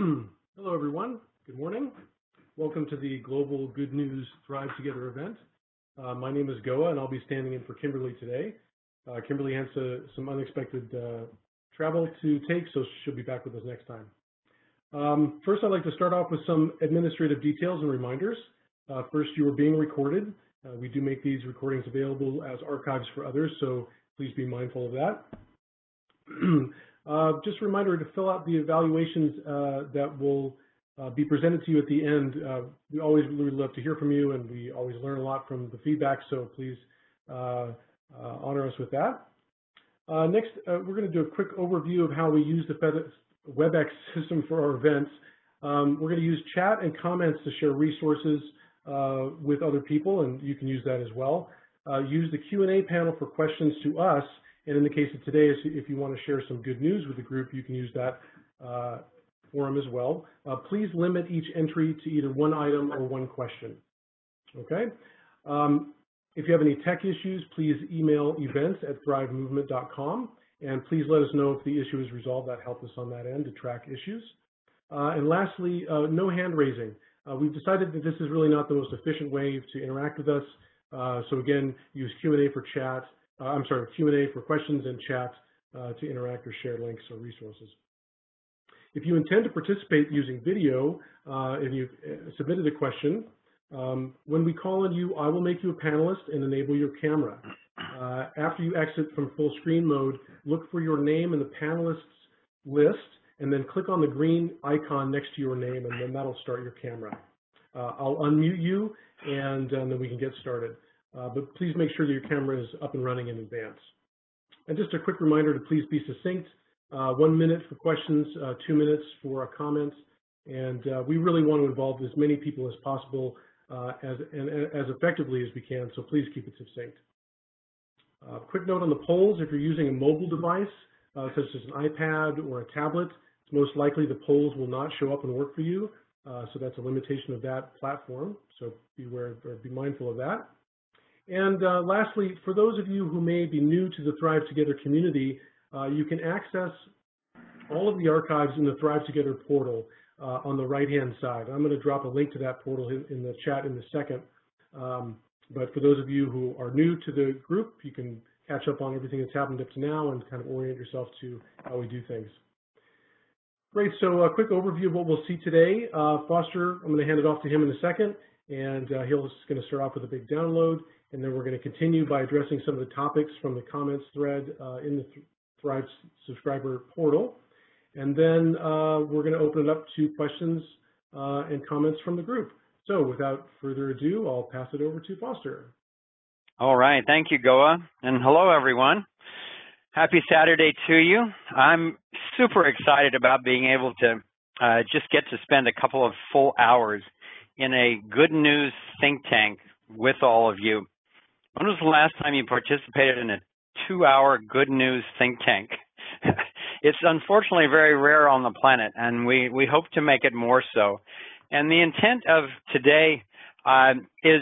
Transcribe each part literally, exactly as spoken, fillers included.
Hello, everyone. Good morning. Welcome to the Global Good News Thrive Together event. Uh, my name is Goa, and I'll be standing in for Kimberly today. Uh, Kimberly has uh, some unexpected uh, travel to take, so she'll be back with us next time. Um, first, I'd like to start off with some administrative details and reminders. Uh, first, you are being recorded. Uh, we do make these recordings available as archives for others, so please be mindful of that. Uh, just a reminder to fill out the evaluations uh, that will uh, be presented to you at the end. Uh, we always really love to hear from you, and we always learn a lot from the feedback, so please uh, uh, honor us with that. Uh, next, uh, we're going to do a quick overview of how we use the WebEx system for our events. Um, we're going to use chat and comments to share resources uh, with other people, and you can use that as well. Uh, use the Q and A panel for questions to us. And in the case of today, if you want to share some good news with the group, you can use that uh, forum as well. Uh, please limit each entry to either one item or one question. Okay? Um, if you have any tech issues, please email events at thrive movement dot com. And please let us know if the issue is resolved. That helps us on that end to track issues. Uh, and lastly, uh, no hand raising. Uh, we've decided that this is really not the most efficient way to interact with us. Uh, so again, use Q and A for chat. Uh, I'm sorry, Q and A for questions and chat uh, to interact or share links or resources. If you intend to participate using video uh, and you've submitted a question, um, when we call on you, I will make you a panelist and enable your camera. Uh, after you exit from full screen mode, look for your name in the panelists list and then click on the green icon next to your name, and then that'll start your camera. Uh, I'll unmute you, and, and then we can get started. Uh, but please make sure that your camera is up and running in advance. And just a quick reminder to please be succinct. Uh, one minute for questions, uh, two minutes for a comment. And uh, we really want to involve as many people as possible uh, as, and, as effectively as we can, so please keep it succinct. Uh, quick note on the polls: if you're using a mobile device, uh, such as an iPad or a tablet, it's most likely the polls will not show up and work for you. Uh, so that's a limitation of that platform. So be aware or be mindful of that. And uh, lastly, for those of you who may be new to the Thrive Together community, uh, you can access all of the archives in the Thrive Together portal uh, on the right-hand side. I'm going to drop a link to that portal in, in the chat in a second. Um, but for those of you who are new to the group, you can catch up on everything that's happened up to now and kind of orient yourself to how we do things. Great, so a quick overview of what we'll see today. Uh, Foster, I'm going to hand it off to him in a second, and uh, he's going to start off with a big download. And then we're going to continue by addressing some of the topics from the comments thread uh, in the Thrive subscriber portal. And then uh, we're going to open it up to questions uh, and comments from the group. So without further ado, I'll pass it over to Foster. All right. Thank you, Goa. And hello, everyone. Happy Saturday to you. I'm super excited about being able to uh, just get to spend a couple of full hours in a good news think tank with all of you. When was the last time you participated in a two-hour good news think tank? It's unfortunately very rare on the planet, and we, we hope to make it more so. And the intent of today uh, is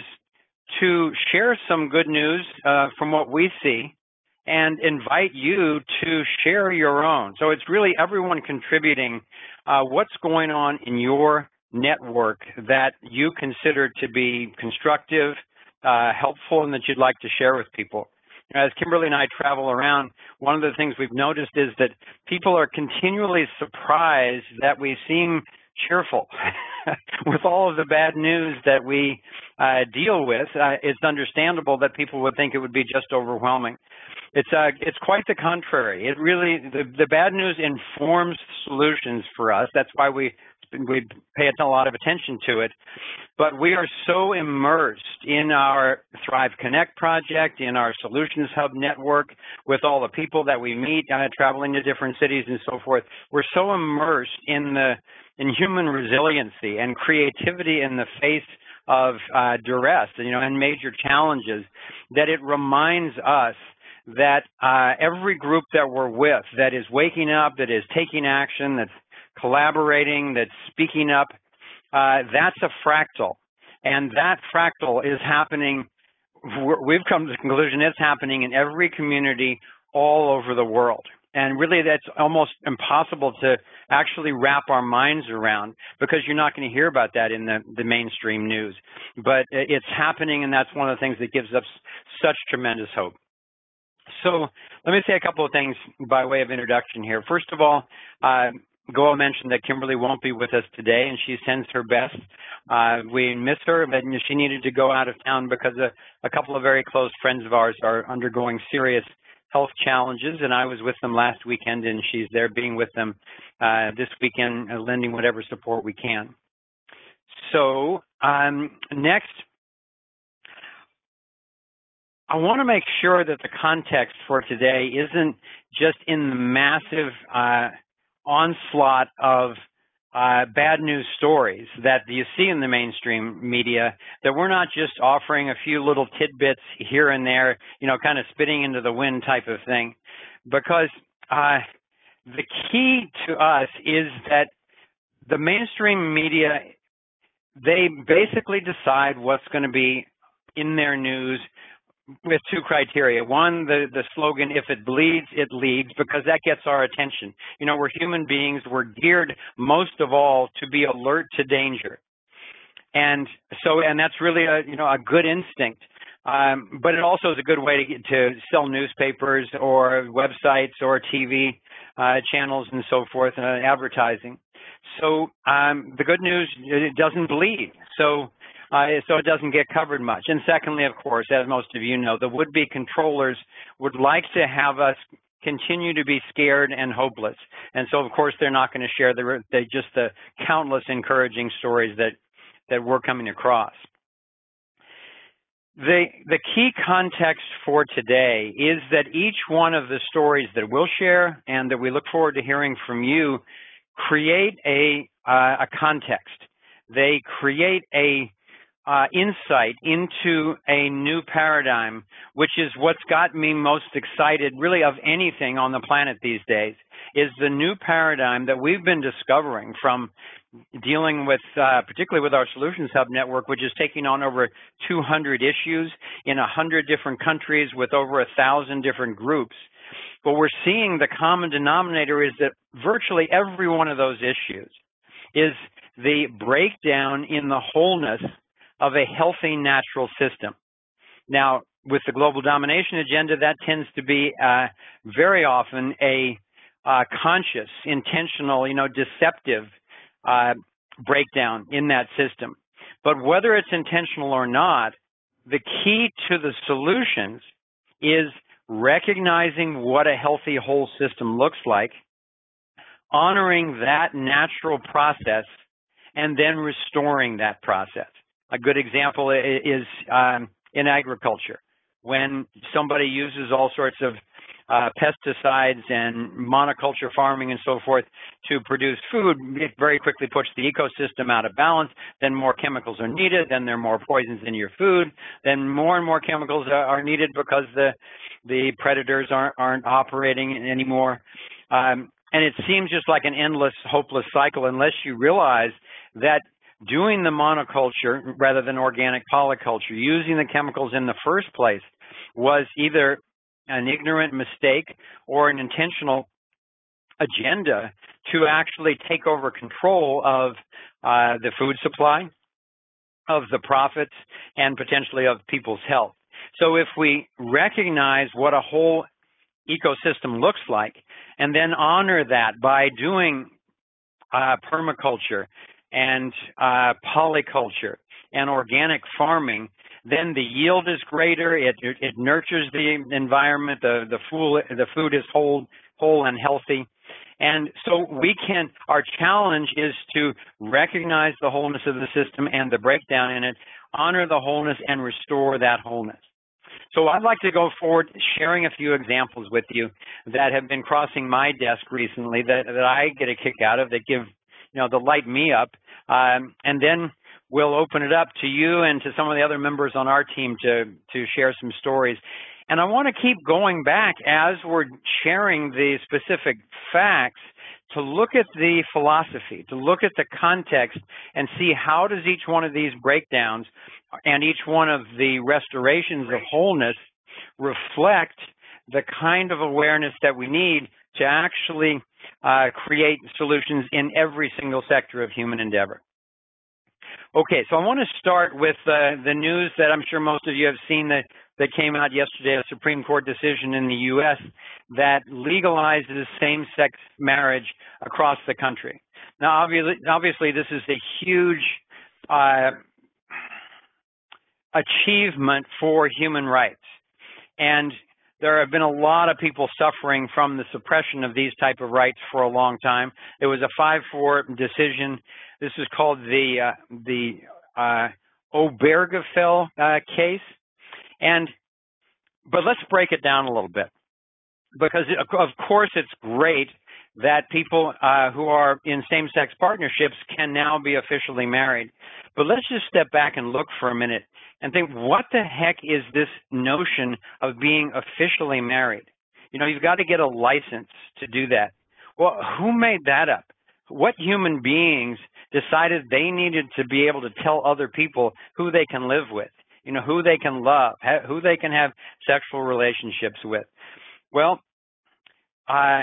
to share some good news uh, from what we see and invite you to share your own. So it's really everyone contributing uh, what's going on in your network that you consider to be constructive, Uh, helpful, and that you'd like to share with people. As Kimberly and I travel around, one of the things we've noticed is that people are continually surprised that we seem cheerful. With all of the bad news that we uh, deal with, uh, it's understandable that people would think it would be just overwhelming. It's uh, it's quite the contrary. It really, the, the bad news informs solutions for us. That's why we we pay a lot of attention to it. But we are so immersed in our Thrive Connect project, in our Solutions Hub network, with all the people that we meet, uh, traveling to different cities and so forth. We're so immersed in the in human resiliency and creativity in the face of uh, duress, you know, and major challenges, that it reminds us that uh, every group that we're with that is waking up, that is taking action, that's collaborating, that's speaking up, uh, that's a fractal. And that fractal is happening, we've come to the conclusion it's happening in every community all over the world. And really that's almost impossible to actually wrap our minds around, because you're not going to hear about that in the, the mainstream news. But it's happening, and that's one of the things that gives us such tremendous hope. So let me say a couple of things by way of introduction here. First of all, uh, Goa mentioned that Kimberly won't be with us today, and she sends her best. Uh, we miss her, but she needed to go out of town because a, a couple of very close friends of ours are undergoing serious health challenges, and I was with them last weekend, and she's there being with them uh, this weekend, uh, lending whatever support we can. So um, next, I want to make sure that the context for today isn't just in the massive uh, onslaught of uh, bad news stories that you see in the mainstream media, that we're not just offering a few little tidbits here and there, you know, kind of spitting into the wind type of thing. Because uh, the key to us is that the mainstream media, they basically decide what's going to be in their news with two criteria. One, the, the slogan, if it bleeds, it leads, because that gets our attention. You know, we're human beings. We're geared most of all to be alert to danger. And so, and that's really a, you know, a good instinct. Um, but it also is a good way to get to sell newspapers or websites or T V uh, channels and so forth, uh, advertising. So um, the good news, it doesn't bleed. So Uh, so it doesn't get covered much. And secondly, of course, as most of you know, the would-be controllers would like to have us continue to be scared and hopeless. And so, of course, they're not going to share the, the, just the countless encouraging stories that, that we're coming across. The, the key context for today is that each one of the stories that we'll share and that we look forward to hearing from you create a, uh, a context. They create a Uh, insight into a new paradigm, which is what's got me most excited, really, of anything on the planet these days, is the new paradigm that we've been discovering from dealing with, uh, particularly with our Solutions Hub network, which is taking on over two hundred issues in one hundred different countries with over one thousand different groups. But we're seeing the common denominator is that virtually every one of those issues is the breakdown in the wholeness of a healthy natural system. Now, with the global domination agenda, that tends to be uh, very often a uh, conscious, intentional, you know, deceptive uh, breakdown in that system. But whether it's intentional or not, the key to the solutions is recognizing what a healthy whole system looks like, honoring that natural process, and then restoring that process. A good example is um, in agriculture. When somebody uses all sorts of uh, pesticides and monoculture farming and so forth to produce food, it very quickly puts the ecosystem out of balance. Then more chemicals are needed. Then there are more poisons in your food. Then more and more chemicals are needed because the the predators aren't aren't operating anymore. Um, and it seems just like an endless, hopeless cycle unless you realize that doing the monoculture rather than organic polyculture, using the chemicals in the first place, was either an ignorant mistake or an intentional agenda to actually take over control of uh, the food supply, of the profits, and potentially of people's health. So if we recognize what a whole ecosystem looks like and then honor that by doing uh, permaculture and uh, polyculture and organic farming, then the yield is greater. It, it, it nurtures the environment. The the food the food is whole whole and healthy, and so we can. Our challenge is to recognize the wholeness of the system and the breakdown in it, honor the wholeness, and restore that wholeness. So I'd like to go forward sharing a few examples with you that have been crossing my desk recently that that I get a kick out of, that give you know, they'll light me up, um, and then we'll open it up to you and to some of the other members on our team to, to share some stories. And I want to keep going back as we're sharing the specific facts to look at the philosophy, to look at the context and see how does each one of these breakdowns and each one of the restorations of wholeness reflect the kind of awareness that we need to actually uh, create solutions in every single sector of human endeavor. Okay, so I want to start with uh, the news that I'm sure most of you have seen that, that came out yesterday, a Supreme Court decision in the U S that legalizes same-sex marriage across the country. Now, obviously, obviously this is a huge uh, achievement for human rights. And there have been a lot of people suffering from the suppression of these type of rights for a long time. It was a five four decision. This is called the uh, the uh, Obergefell uh, case. And but let's break it down a little bit, because it, of course it's great that people uh, who are in same-sex partnerships can now be officially married. But let's just step back and look for a minute and think, what the heck is this notion of being officially married? You know, you've got to get a license to do that. Well, who made that up? What human beings decided they needed to be able to tell other people who they can live with, you know, who they can love, who they can have sexual relationships with? Well, uh,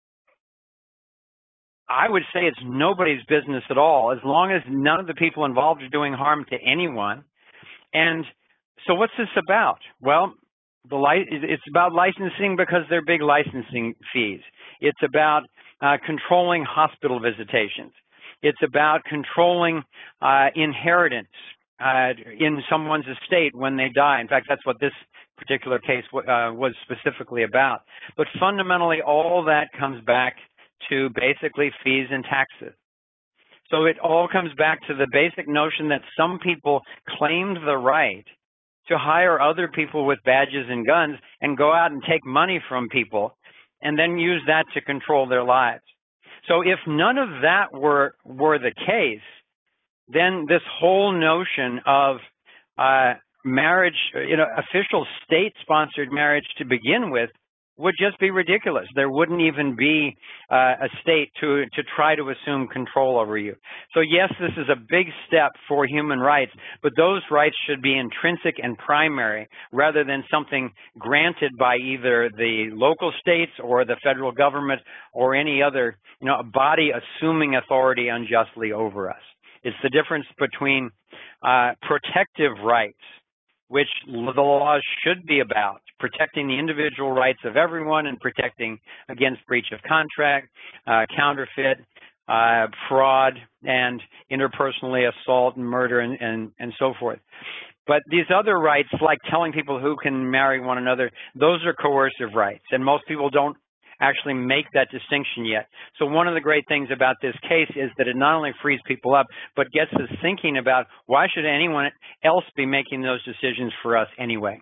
I would say it's nobody's business at all, as long as none of the people involved are doing harm to anyone. And so what's this about? Well, the li- it's about licensing because they're big licensing fees. It's about uh, controlling hospital visitations. It's about controlling uh, inheritance uh, in someone's estate when they die. In fact, that's what this particular case uh, was specifically about. But fundamentally, all that comes back to basically fees and taxes. So it all comes back to the basic notion that some people claimed the right to hire other people with badges and guns and go out and take money from people and then use that to control their lives. So if none of that were were the case, then this whole notion of uh, marriage, you know, official state-sponsored marriage to begin with, would just be ridiculous. There wouldn't even be uh, a state to to try to assume control over you. So yes, this is a big step for human rights, but those rights should be intrinsic and primary rather than something granted by either the local states or the federal government or any other, you know, body assuming authority unjustly over us. It's the difference between uh, protective rights, which the laws should be about, protecting the individual rights of everyone and protecting against breach of contract, uh, counterfeit, uh, fraud, and interpersonally assault and murder and, and, and so forth. But these other rights, like telling people who can marry one another, those are coercive rights, and most people don't actually make that distinction yet. So one of the great things about this case is that it not only frees people up, but gets us thinking about why should anyone else be making those decisions for us anyway.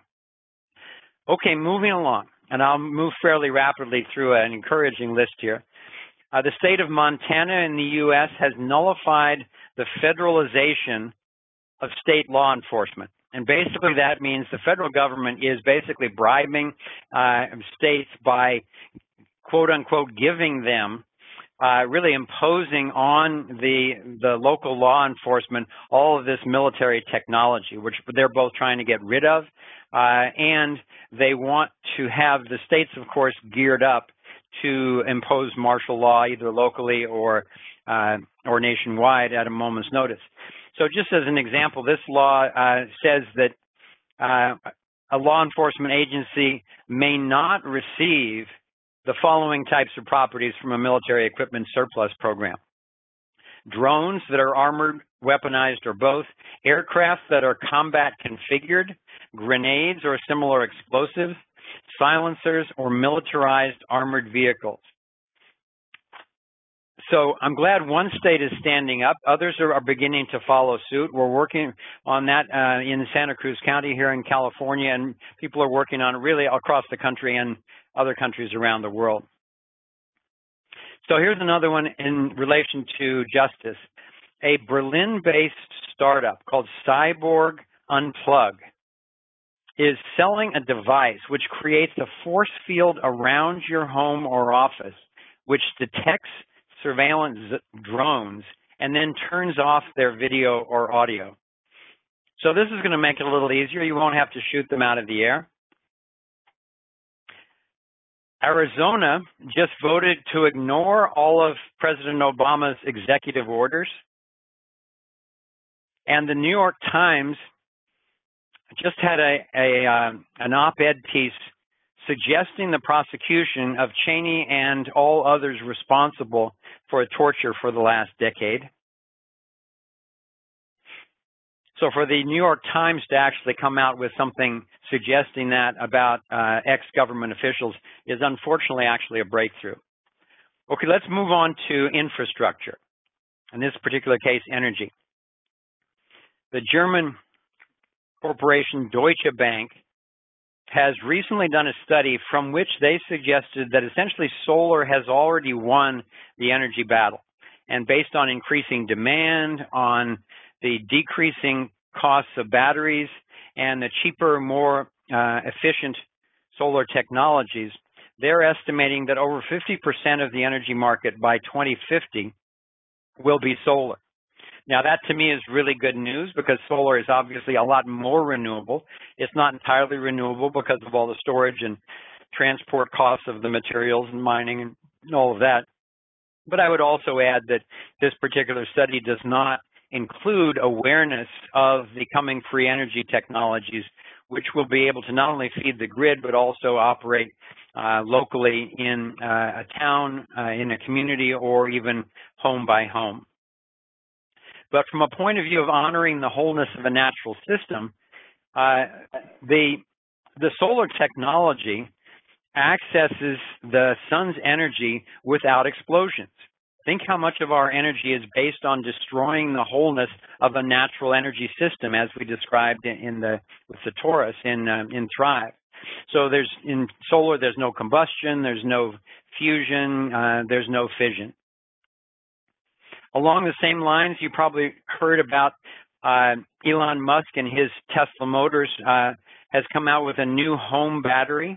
Okay, moving along, and I'll move fairly rapidly through an encouraging list here. Uh, the state of Montana in the U S has nullified the federalization of state law enforcement. And basically that means the federal government is basically bribing uh, states by quote unquote giving them, uh, really imposing on the the local law enforcement all of this military technology, which they're both trying to get rid of, uh, and they want to have the states, of course, geared up to impose martial law either locally or uh, or nationwide at a moment's notice. So just as an example, this law uh, says that uh, a law enforcement agency may not receive the following types of properties from a military equipment surplus program: drones that are armored, weaponized, or both, aircraft that are combat configured, grenades or similar explosives, silencers, or militarized armored vehicles. So I'm glad one state is standing up. Others are, are beginning to follow suit. We're working on that uh, in Santa Cruz County here in California, and people are working on it really across the country and other countries around the world. So here's another one in relation to justice. A Berlin-based startup called Cyborg Unplug is selling a device which creates a force field around your home or office, which detects surveillance drones and then turns off their video or audio. So this is going to make it a little easier. You won't have to shoot them out of the air. Arizona just voted to ignore all of President Obama's executive orders. And the New York Times just had a, a uh, an op-ed piece suggesting the prosecution of Cheney and all others responsible for torture for the last decade. So for the New York Times to actually come out with something suggesting that about uh, ex-government officials is unfortunately actually a breakthrough. Okay, let's move on to infrastructure. In this particular case, energy. The German corporation Deutsche Bank has recently done a study from which they suggested that essentially solar has already won the energy battle. And based on increasing demand, on the decreasing costs of batteries, and the cheaper, more uh, efficient solar technologies, they're estimating that over fifty percent of the energy market by twenty fifty will be solar. Now, that to me is really good news because solar is obviously a lot more renewable. It's not entirely renewable because of all the storage and transport costs of the materials and mining and all of that. But I would also add that this particular study does not include awareness of the coming free energy technologies, which will be able to not only feed the grid, but also operate uh, locally in uh, a town, uh, in a community, or even home by home. But from a point of view of honoring the wholeness of a natural system, uh, the, the solar technology accesses the sun's energy without explosions. Think how much of our energy is based on destroying the wholeness of a natural energy system, as we described in the with the torus in uh, in Thrive. So there's in solar, there's no combustion, there's no fusion, uh, there's no fission. Along the same lines, you probably heard about uh, Elon Musk and his Tesla Motors uh, has come out with a new home battery.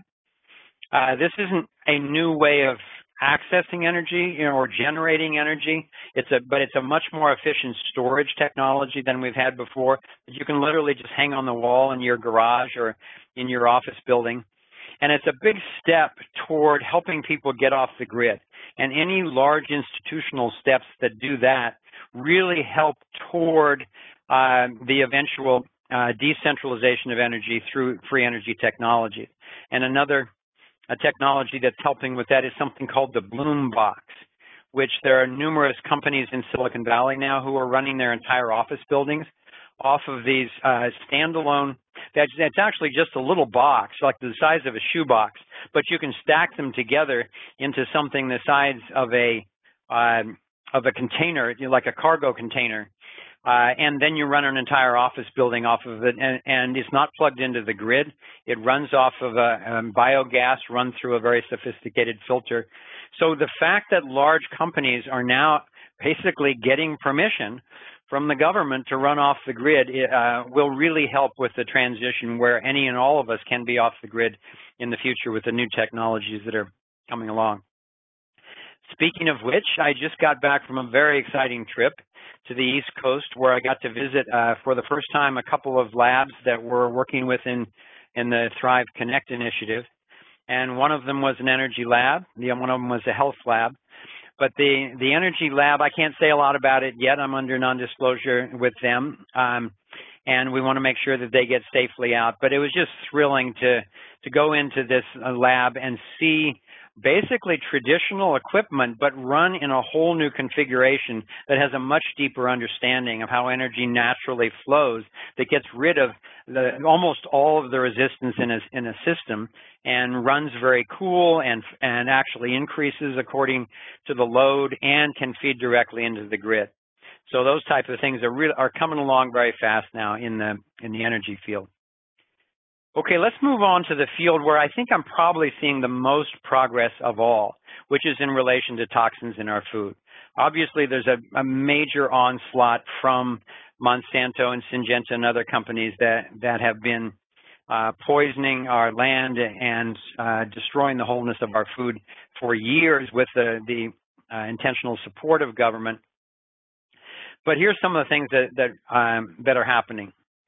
Uh, this isn't a new way of accessing energy, you know, or generating energy. It's a, but it's a much more efficient storage technology than we've had before. You can literally just hang on the wall in your garage or in your office building. And it's a big step toward helping people get off the grid. And any large institutional steps that do that really help toward uh, the eventual uh, decentralization of energy through free energy technologies. And another a technology that's helping with that is something called the Bloom Box, which there are numerous companies in Silicon Valley now who are running their entire office buildings off of these uh, standalone, that's, that's actually just a little box, like the size of a shoebox, but you can stack them together into something the size of a, uh, of a container, you know, like a cargo container. Uh, and then you run an entire office building off of it, and, and it's not plugged into the grid. It runs off of a um, biogas run through a very sophisticated filter. So the fact that large companies are now basically getting permission from the government to run off the grid uh, will really help with the transition where any and all of us can be off the grid in the future with the new technologies that are coming along. Speaking of which, I just got back from a very exciting trip to the East Coast where I got to visit uh, for the first time a couple of labs that we're working with in, in the Thrive Connect initiative. And one of them was an energy lab. The one of them was a health lab. But the, the energy lab, I can't say a lot about it yet. I'm under non-disclosure with them. Um, and we want to make sure that they get safely out. But it was just thrilling to, to go into this uh, lab and see basically traditional equipment, but run in a whole new configuration that has a much deeper understanding of how energy naturally flows, that gets rid of the, almost all of the resistance in a, in a system and runs very cool and, and actually increases according to the load and can feed directly into the grid. So those types of things are, really, are coming along very fast now in the, in the energy field. Okay, let's move on to the field where I think I'm probably seeing the most progress of all, which is in relation to toxins in our food. Obviously, there's a, a major onslaught from Monsanto and Syngenta and other companies that, that have been uh, poisoning our land and uh, destroying the wholeness of our food for years with the, the uh, intentional support of government. But here's some of the things that, that, um, that are happening.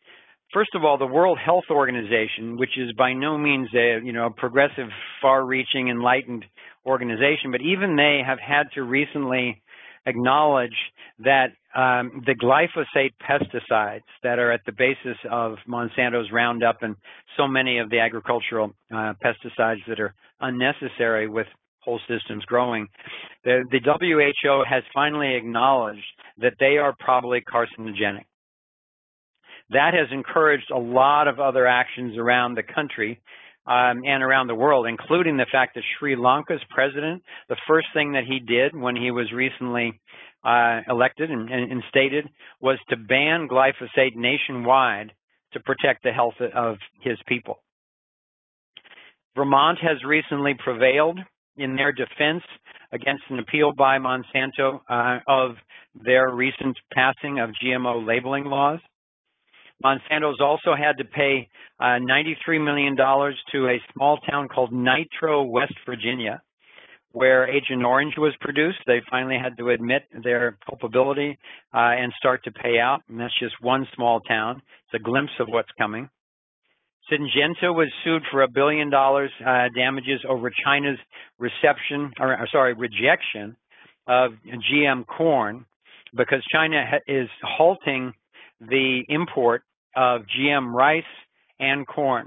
First of all, the World Health Organization, which is by no means a, you know, a progressive, far-reaching, enlightened organization, but even they have had to recently acknowledge that um, the glyphosate pesticides that are at the basis of Monsanto's Roundup and so many of the agricultural uh, pesticides that are unnecessary with whole systems growing, the, the W H O has finally acknowledged that they are probably carcinogenic. That has encouraged a lot of other actions around the country um, and around the world, including the fact that Sri Lanka's president, the first thing that he did when he was recently uh, elected and, and, and stated was to ban glyphosate nationwide to protect the health of his people. Vermont has recently prevailed in their defense against an appeal by Monsanto uh, of their recent passing of G M O labeling laws. Monsanto's also had to pay uh, ninety-three million dollars to a small town called Nitro, West Virginia, where Agent Orange was produced. They finally had to admit their culpability uh, and start to pay out, and that's just one small town. It's a glimpse of what's coming. Syngenta was sued for a billion dollars uh, damages over China's reception, or, or sorry, rejection of G M corn because China ha is halting the import of G M rice and corn.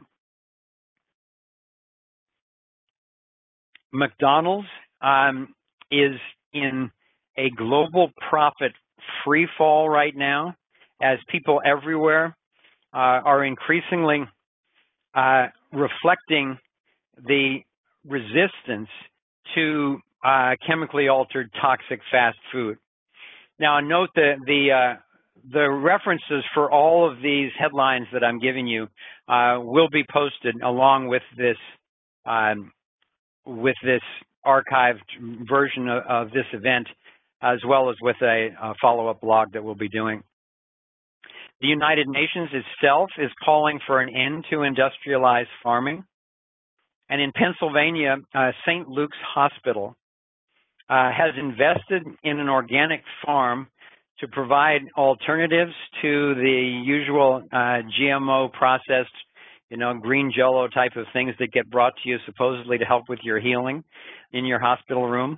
McDonald's um, is in a global profit free fall right now as people everywhere uh, are increasingly uh, reflecting the resistance to uh, chemically altered toxic fast food. Now, note that the uh, the references for all of these headlines that I'm giving you uh, will be posted along with this um, with this archived version of, of this event, as well as with a, a follow-up blog that we'll be doing. The United Nations itself is calling for an end to industrialized farming. And in Pennsylvania, uh, Saint Luke's Hospital uh, has invested in an organic farm to provide alternatives to the usual uh, G M O processed, you know, green jello type of things that get brought to you supposedly to help with your healing in your hospital room.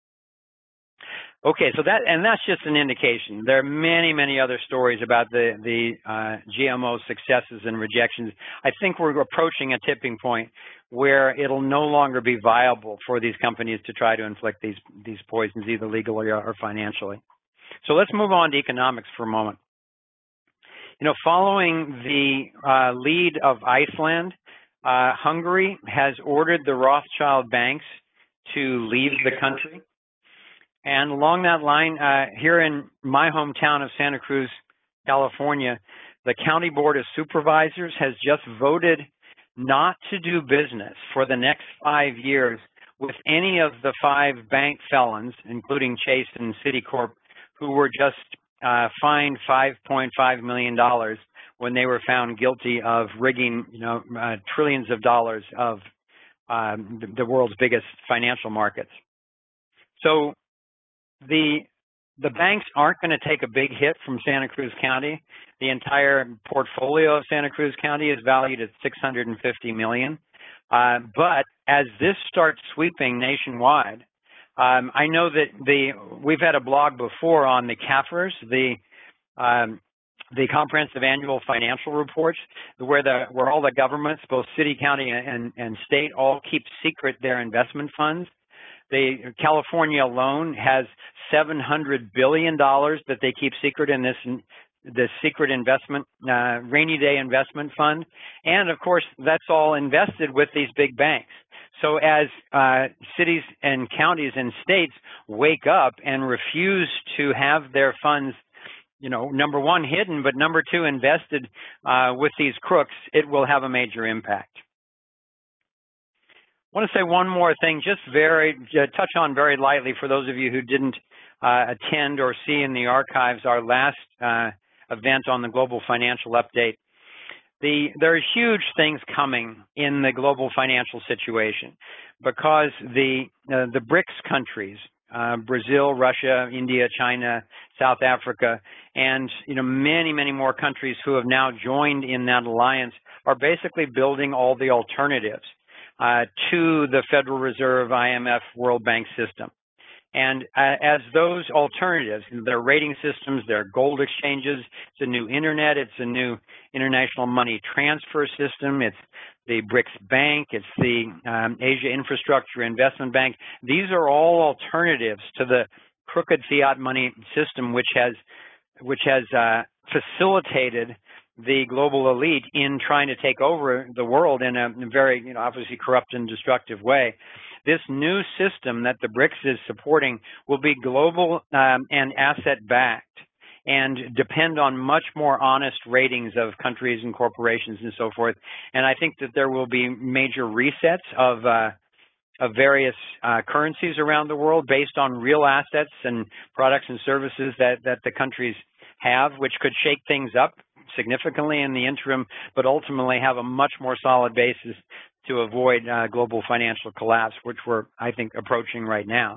Okay, so that, and that's just an indication. There are many, many other stories about the, the uh, G M O successes and rejections. I think we're approaching a tipping point where it'll no longer be viable for these companies to try to inflict these, these poisons, either legally or, or financially. So let's move on to economics for a moment. You know, following the uh, lead of Iceland, uh, Hungary has ordered the Rothschild banks to leave the country. And along that line, uh, here in my hometown of Santa Cruz, California, the County Board of Supervisors has just voted not to do business for the next five years with any of the five bank felons, including Chase and Citicorp, who were just uh, fined five point five million dollars when they were found guilty of rigging, you know, uh, trillions of dollars of um, the, the world's biggest financial markets. So the the banks aren't going to take a big hit from Santa Cruz County. The entire portfolio of Santa Cruz County is valued at six hundred fifty million dollars. Uh, but as this starts sweeping nationwide, um, I know that the we've had a blog before on the C A F Rs, the um, the comprehensive annual financial reports, where the where all the governments, both city, county, and, and state, all keep secret their investment funds. The California alone has seven hundred billion dollars that they keep secret in this this secret investment, uh, rainy day investment fund. And of course, that's all invested with these big banks. So as uh, cities and counties and states wake up and refuse to have their funds, you know, number one, hidden, but number two, invested uh, with these crooks, it will have a major impact. I want to say one more thing, just very, uh, touch on very lightly for those of you who didn't uh, attend or see in the archives our last uh, event on the Global Financial Update. The, there are huge things coming in the global financial situation because the, uh, the BRICS countries, uh, Brazil, Russia, India, China, South Africa, And, you know, many, many more countries who have now joined in that alliance are basically building all the alternatives uh, to the Federal Reserve, I M F, World Bank system. And uh, as those alternatives, their rating systems, their gold exchanges, it's a new internet, it's a new international money transfer system, it's the BRICS Bank, it's the um, Asia Infrastructure Investment Bank. These are all alternatives to the crooked fiat money system, which has which has uh, facilitated the global elite in trying to take over the world in a very, you know, obviously corrupt and destructive way. This new system that the BRICS is supporting will be global um, and asset-backed and depend on much more honest ratings of countries and corporations and so forth. And I think that there will be major resets of uh, of various uh, currencies around the world based on real assets and products and services that, that the countries have, which could shake things up significantly in the interim, but ultimately have a much more solid basis to avoid uh, global financial collapse, which we're, I think, approaching right now.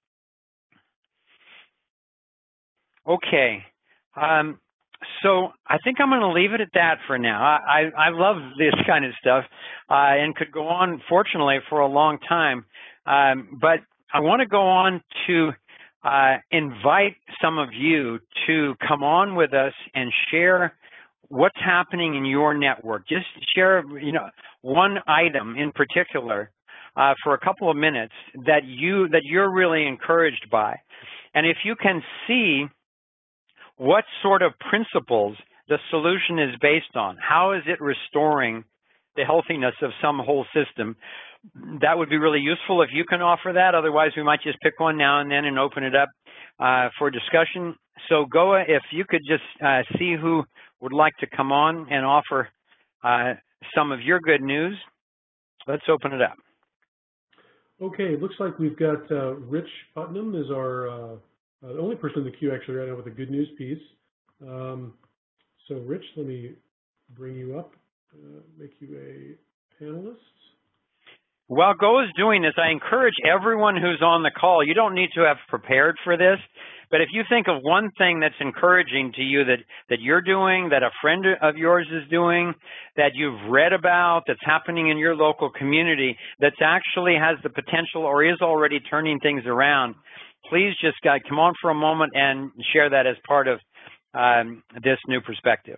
Okay. Um, so I think I'm going to leave it at that for now. I, I, I love this kind of stuff uh, and could go on, fortunately, for a long time. Um, but I want to go on to uh, invite some of you to come on with us and share what's happening in your network. Just share, you know, one item in particular uh, for a couple of minutes that you that you're really encouraged by, and if you can see what sort of principles the solution is based on, how is it restoring the healthiness of some whole system, that would be really useful if you can offer that. Otherwise, we might just pick one now and then and open it up uh, for discussion. So, Goa, if you could just uh, see who would like to come on and offer uh, some of your good news, let's open it up. Okay, it looks like we've got uh, Rich Putnam is our uh, uh, the only person in the queue actually right now with a good news piece. Um, so, Rich, let me bring you up, uh, make you a panelist. While Goa is doing this, I encourage everyone who's on the call, you don't need to have prepared for this, but if you think of one thing that's encouraging to you that, that you're doing, that a friend of yours is doing, that you've read about, that's happening in your local community, that actually has the potential or is already turning things around, please just uh, come on for a moment and share that as part of um, this new perspective.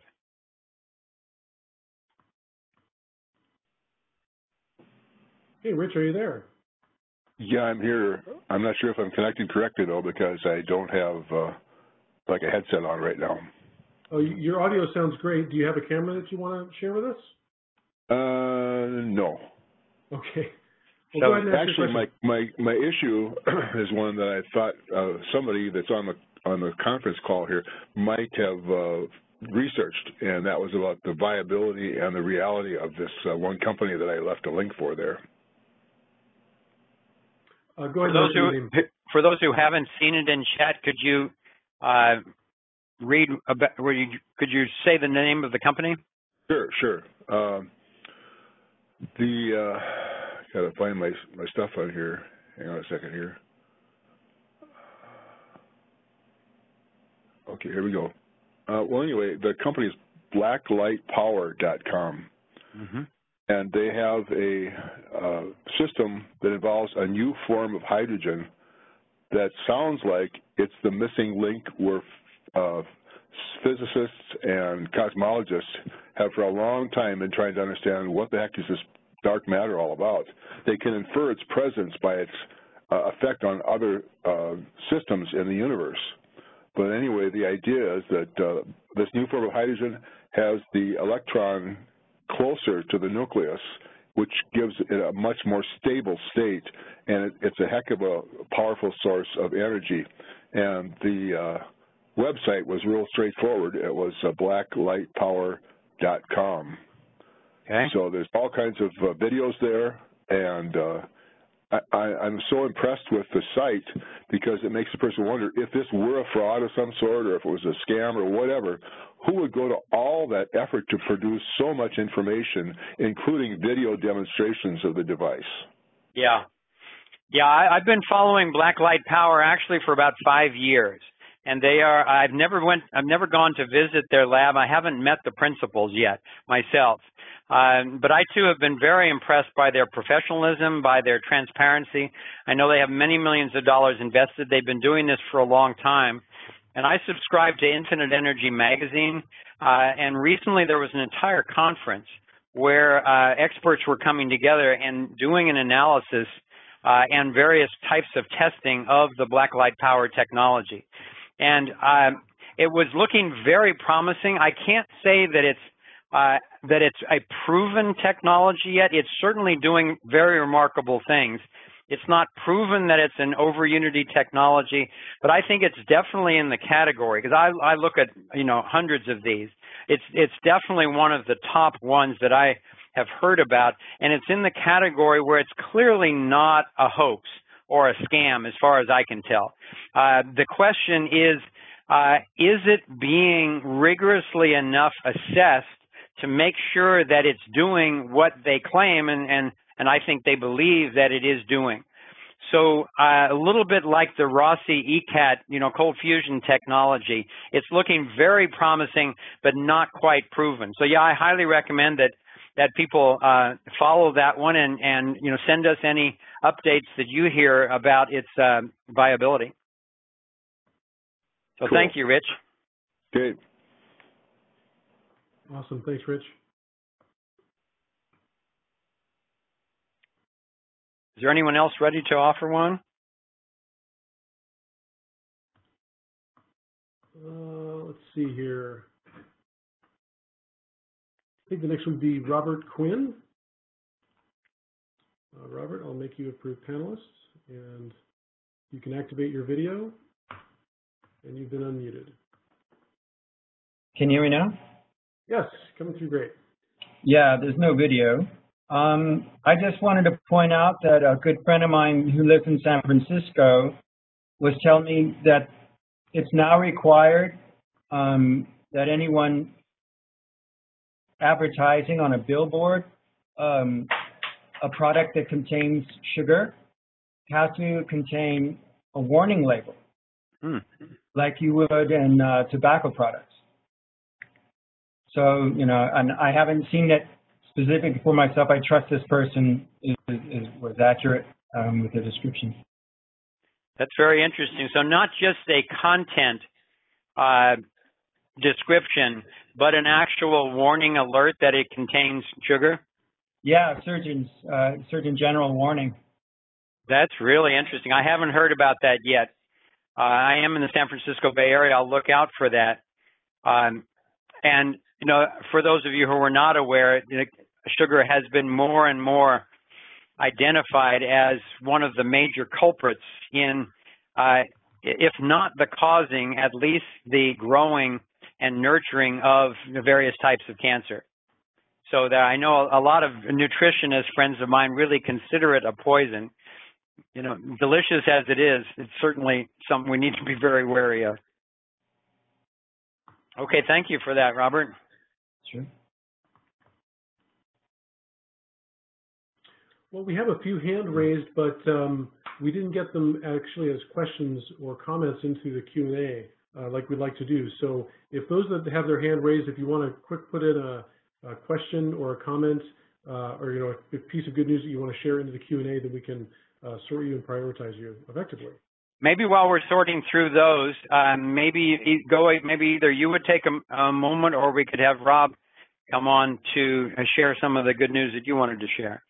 Hey, Rich, are you there? Yeah, I'm here. I'm not sure if I'm connected correctly, though, because I don't have, uh, like, a headset on right now. Oh, your audio sounds great. Do you have a camera that you want to share with us? Uh, no. Okay. Well, So go ahead and ask actually, your my, question. my, my issue is one that I thought uh, somebody that's on the on the conference call here might have uh, researched, and that was about the viability and the reality of this uh, one company that I left a link for there. Uh, go ahead for those and who name. for those who haven't seen it in chat, could you uh, read about? Could you say the name of the company? Sure, sure. Um, the uh, gotta find my my stuff on here. Hang on a second here. Okay, here we go. Uh, well, anyway, the company is blacklight power dot com. Mm-hmm. And they have a uh, system that involves a new form of hydrogen that sounds like it's the missing link where uh, physicists and cosmologists have for a long time been trying to understand what the heck is this dark matter all about. They can infer its presence by its uh, effect on other uh, systems in the universe. But anyway, the idea is that uh, this new form of hydrogen has the electron closer to the nucleus, which gives it a much more stable state, and it, it's a heck of a powerful source of energy. And the uh, website was real straightforward. It was uh, blacklight power dot com. Okay. So there's all kinds of uh, videos there, and uh, I, I'm so impressed with the site because it makes the person wonder if this were a fraud of some sort or if it was a scam or whatever, who would go to all that effort to produce so much information, including video demonstrations of the device? Yeah. Yeah, I, I've been following Blacklight Power actually for about five years. and they are. I've never went. I've never gone to visit their lab. I haven't met the principals yet myself, um, but I too have been very impressed by their professionalism, by their transparency. I know they have many millions of dollars invested. They've been doing this for a long time, and I subscribe to Infinite Energy magazine. Uh, and recently, there was an entire conference where uh, experts were coming together and doing an analysis uh, and various types of testing of the black light power technology. And uh, it was looking very promising. I can't say that it's uh, that it's a proven technology yet. It's certainly doing very remarkable things. It's not proven that it's an over unity technology, but I think it's definitely in the category, because I, I look at, you know, hundreds of these. It's, it's definitely one of the top ones that I have heard about, and it's in the category where it's clearly not a hoax or a scam as far as I can tell. Uh, the question is, uh, is it being rigorously enough assessed to make sure that it's doing what they claim, and, and and I think they believe that it is doing. So uh, a little bit like the Rossi E CAT, you know, cold fusion technology, it's looking very promising, but not quite proven. So yeah, I highly recommend that that people uh, follow that one, and, and you know, send us any updates that you hear about its uh, viability. So cool. Thank you, Rich. Great. Awesome. Thanks, Rich. Is there anyone else ready to offer one? Uh, let's see here. I think the next one would be Robert Quinn. Uh, Robert, I'll make you approved panelist, and you can activate your video, and you've been unmuted. Can you hear me now? Yes, coming through great. Yeah, there's no video. Um, I just wanted to point out that a good friend of mine who lives in San Francisco was telling me that it's now required um, that anyone advertising on a billboard um, a product that contains sugar has to contain a warning label, hmm. like you would in uh, tobacco products. So, you know, and I haven't seen it specific for myself. I trust this person is, is, was accurate um, with the description. That's very interesting. So not just a content uh, description, but an actual warning alert that it contains sugar? Yeah, Surgeon's, uh, Surgeon General warning. That's really interesting. I haven't heard about that yet. Uh, I am in the San Francisco Bay Area. I'll look out for that. Um, and, you know, for those of you who are not aware, you know, sugar has been more and more identified as one of the major culprits in, uh, if not the causing, at least the growing and nurturing of various types of cancer. So that I know a lot of nutritionists, friends of mine, really consider it a poison. You know, delicious as it is, it's certainly something we need to be very wary of. Okay, thank you for that, Robert. Sure. Well, we have a few hand raised, but um, we didn't get them actually as questions or comments into the Q and A uh, like we'd like to do. So if those that have their hand raised, if you want to quick put in a, a question or a comment uh, or, you know, a piece of good news that you want to share into the Q and A, then we can uh, sort you and prioritize you effectively. Maybe while we're sorting through those, um, maybe go. Maybe either you would take a, a moment, or we could have Rob come on to share some of the good news that you wanted to share.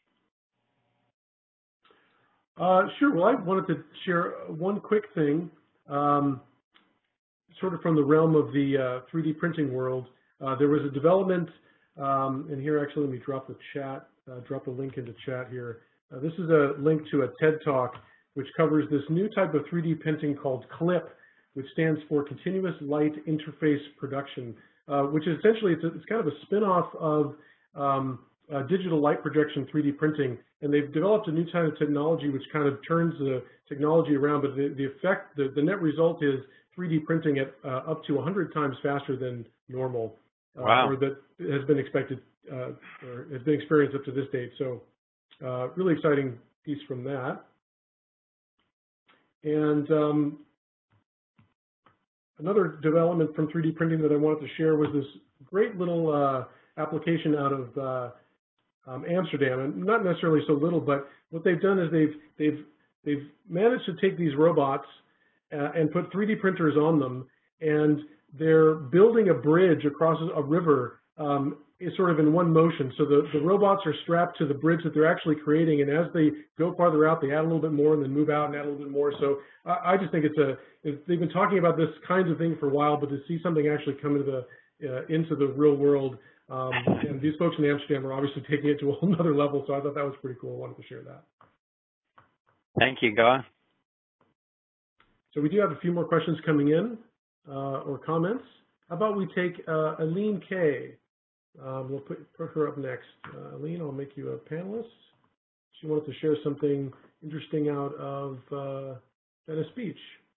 Uh, sure. Well, I wanted to share one quick thing, um, sort of from the realm of the uh, three D printing world. Uh, there was a development, um, and here actually let me drop the chat, uh, drop the link into chat here. Uh, this is a link to a TED Talk which covers this new type of three D printing called CLIP, which stands for Continuous Light Interface Production, uh, which is essentially, it's, a, it's kind of a spin-off of um, uh, digital light projection three D printing. And they've developed a new type of technology which kind of turns the technology around, but the, the effect, the, the net result is three D printing at uh, up to one hundred times faster than normal, uh, wow. or that has been expected, uh, or has been experienced up to this date. So uh, really exciting piece from that. And um, another development from three D printing that I wanted to share was this great little uh, application out of uh, um, Amsterdam, and not necessarily so little, but what they've done is they've they've they've managed to take these robots uh, and put three D printers on them, and they're building a bridge across a river. Um, is sort of in one motion. So the, the robots are strapped to the bridge that they're actually creating, and as they go farther out, they add a little bit more and then move out and add a little bit more. So I, I just think it's a, they've been talking about this kinds of thing for a while, but to see something actually come into the, uh, into the real world, um, and these folks in Amsterdam are obviously taking it to a whole nother level, so I thought that was pretty cool. I wanted to share that. Thank you, Goa. So we do have a few more questions coming in, uh, or comments. How about we take uh, Aline Kay? Um, we'll put, put her up next. Uh, Aline, I'll make you a panelist. She wanted to share something interesting out of uh, Venice Beach.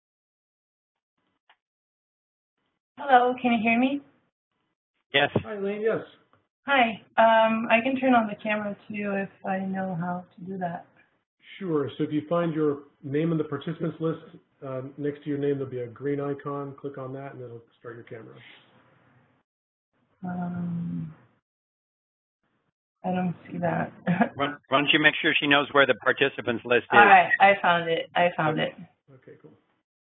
Hello, can you hear me? Yes. Hi, Aline, yes. Hi, um, I can turn on the camera too if I know how to do that. Sure, so if you find your name in the participants list, uh, next to your name there'll be a green icon. Click on that and it'll start your camera. Um, I don't see that. Why don't you make sure she knows where the participants list is? All right, I found it. I found okay. it. Okay, cool.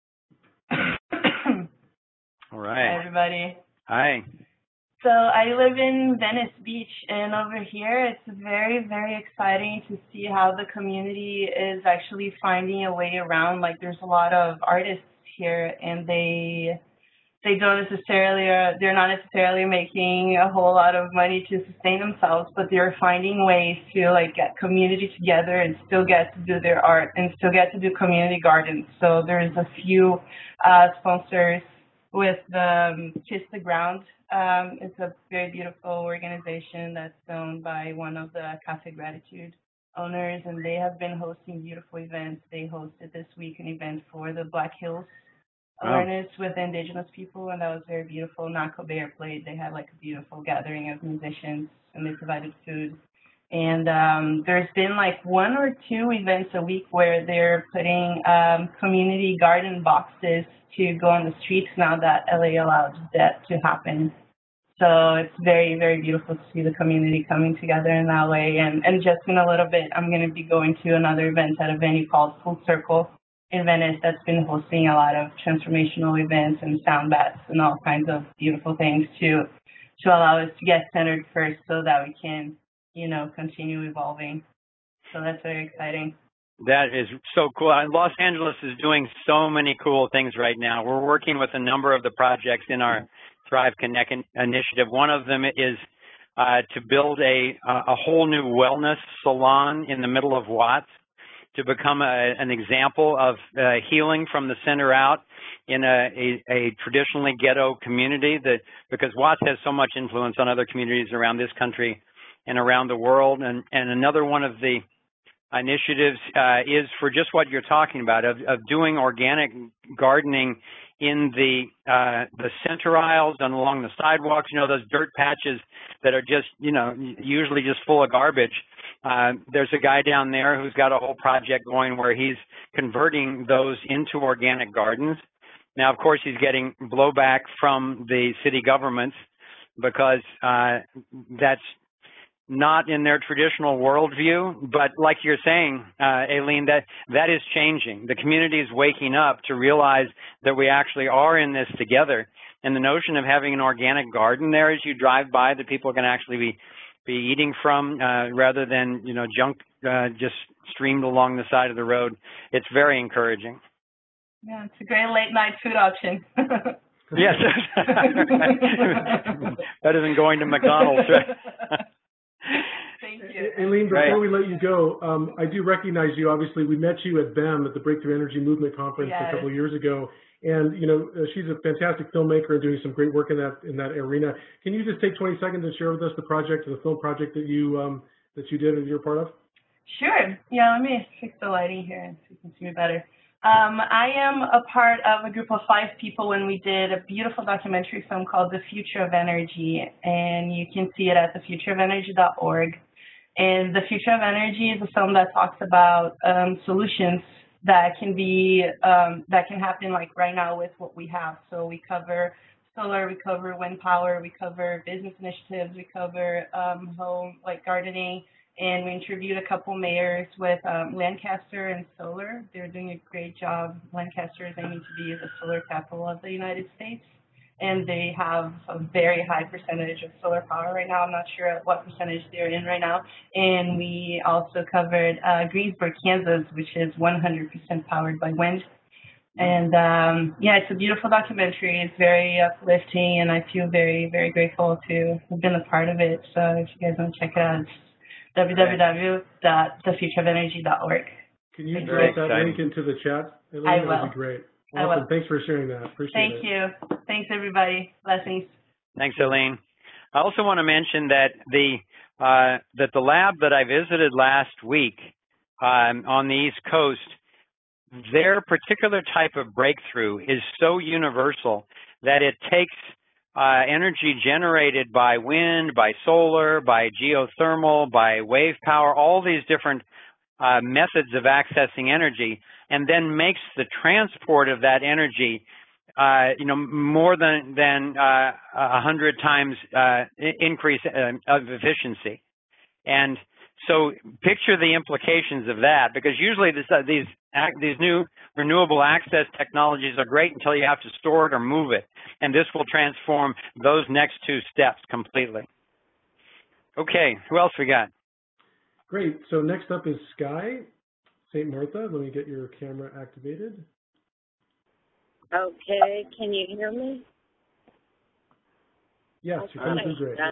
All right. Hi, everybody. Hi. So I live in Venice Beach, and over here it's very, very exciting to see how the community is actually finding a way around. Like, there's a lot of artists here, and they they don't necessarily, uh, they're not necessarily making a whole lot of money to sustain themselves, but they're finding ways to like get community together and still get to do their art and still get to do community gardens. So there's a few uh, sponsors with the um, Kiss the Ground. Um, it's a very beautiful organization that's owned by one of the Cafe Gratitude owners, and they have been hosting beautiful events. They hosted this week an event for the Black Hills awareness wow. with Indigenous people, and that was very beautiful. Naco Bear played. They had like a beautiful gathering of musicians, and they provided food. And um, there's been like one or two events a week where they're putting um, community garden boxes to go on the streets now that L A allowed that to happen. So it's very, very beautiful to see the community coming together in that way. And, and just in a little bit, I'm going to be going to another event at a venue called Full Circle in Venice that's been hosting a lot of transformational events and sound baths and all kinds of beautiful things to to allow us to get centered first so that we can, you know, continue evolving. So that's very exciting. That is so cool. Los Angeles is doing so many cool things right now. We're working with a number of the projects in our Thrive Connect initiative. One of them is uh, to build a a whole new wellness salon in the middle of Watts to become a, an example of uh, healing from the center out in a, a, a traditionally ghetto community, that because Watts has so much influence on other communities around this country and around the world. And, and another one of the initiatives uh, is for just what you're talking about, of, of doing organic gardening in the uh, the center aisles and along the sidewalks, you know, those dirt patches that are just, you know, usually just full of garbage. Uh, there's a guy down there who's got a whole project going where he's converting those into organic gardens. Now, of course, he's getting blowback from the city governments because uh, that's not in their traditional worldview. But like you're saying, uh, Aileen, that, that is changing. The community is waking up to realize that we actually are in this together. And the notion of having an organic garden there as you drive by that people can actually be be eating from uh, rather than, you know, junk uh, just streamed along the side of the road. It's very encouraging. Yeah, it's a great late night food option. Yes. Better than going to McDonald's. Thank you. Aileen, before right. we let you go, um, I do recognize you. Obviously, we met you at B E M at the Breakthrough Energy Movement Conference yes. a couple of years ago. And, you know, uh, she's a fantastic filmmaker and doing some great work in that in that arena. Can you just take twenty seconds and share with us the project, the film project that you um, that you did and you're part of? Sure. Yeah, let me fix the lighting here so you can see me better. Um, I am a part of a group of five people when we did a beautiful documentary film called The Future of Energy, and you can see it at the future of energy dot org. And The Future of Energy is a film that talks about um, solutions that can be, um, that can happen like right now with what we have. So we cover solar, we cover wind power, we cover business initiatives, we cover um, home, like gardening, and we interviewed a couple mayors with um, Lancaster and solar. They're doing a great job. Lancaster is aiming to be the solar capital of the United States, and they have a very high percentage of solar power right now. I'm not sure what percentage they're in right now. And we also covered uh, Greensburg, Kansas, which is one hundred percent powered by wind. And um, yeah, it's a beautiful documentary. It's very uplifting, and I feel very, very grateful to have been a part of it. So if you guys want to check it out, it's w w w dot the future of energy dot org. Can you Thank drop you. that link into the chat, Elaine? I That will. would be great. I Awesome. will. Thanks for sharing that. Appreciate Thank it. Thank you. Thanks, everybody. Blessings. Thanks, Elaine. I also want to mention that the uh, that the lab that I visited last week um, on the East Coast, their particular type of breakthrough is so universal that it takes uh, energy generated by wind, by solar, by geothermal, by wave power, all these different uh, methods of accessing energy, and then makes the transport of that energy uh, you know, more than than uh, a hundred times uh, increase uh, of efficiency. And so picture the implications of that, because usually this, uh, these these new renewable access technologies are great until you have to store it or move it, and this will transform those next two steps completely. Okay, who else we got? Great. So next up is Sky Saint Martha. Let me get your camera activated. Okay, can you hear me? Yes, you're coming through great.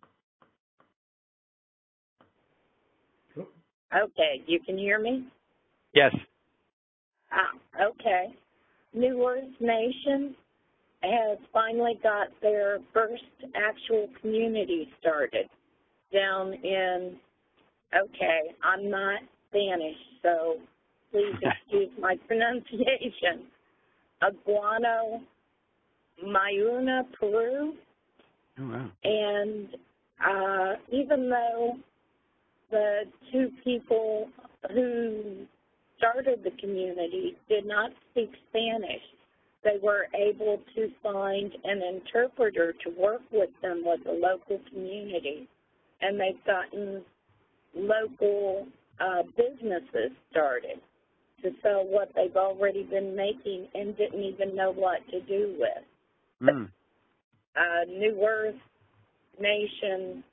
Okay, you can hear me? Yes. Ah, okay. New Earth Nation has finally got their first actual community started down in, okay, I'm not Spanish, so please excuse my pronunciation, Aguano, Mayuna, Peru. Oh, wow. And uh, even though the two people who started the community did not speak Spanish, they were able to find an interpreter to work with them with the local community. And they've gotten local uh, businesses started to sell what they've already been making and didn't even know what to do with. Mm. Uh, New Earth Nation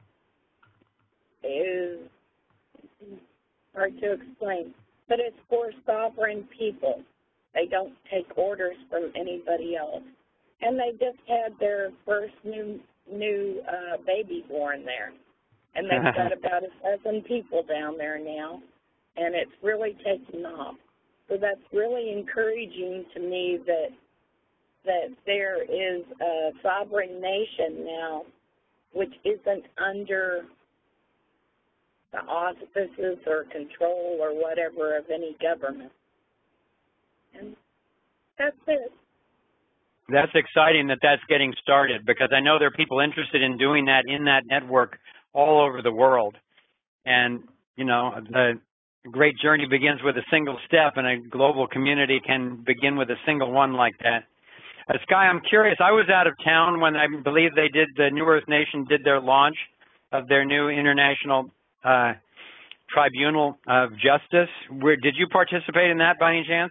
is hard to explain, but it's for sovereign people. They don't take orders from anybody else. And they just had their first new new uh, baby born there. And they've got about a dozen people down there now, and it's really taken off. So that's really encouraging to me that that there is a sovereign nation now which isn't under the auspices or control or whatever of any government. And that's it. That's exciting that that's getting started, because I know there are people interested in doing that in that network all over the world. And, you know, the great journey begins with a single step, and a global community can begin with a single one like that. Uh, Sky, I'm curious, I was out of town when I believe they did, the New Earth Nation did their launch of their new International uh, Tribunal of Justice. Where, did you participate in that by any chance?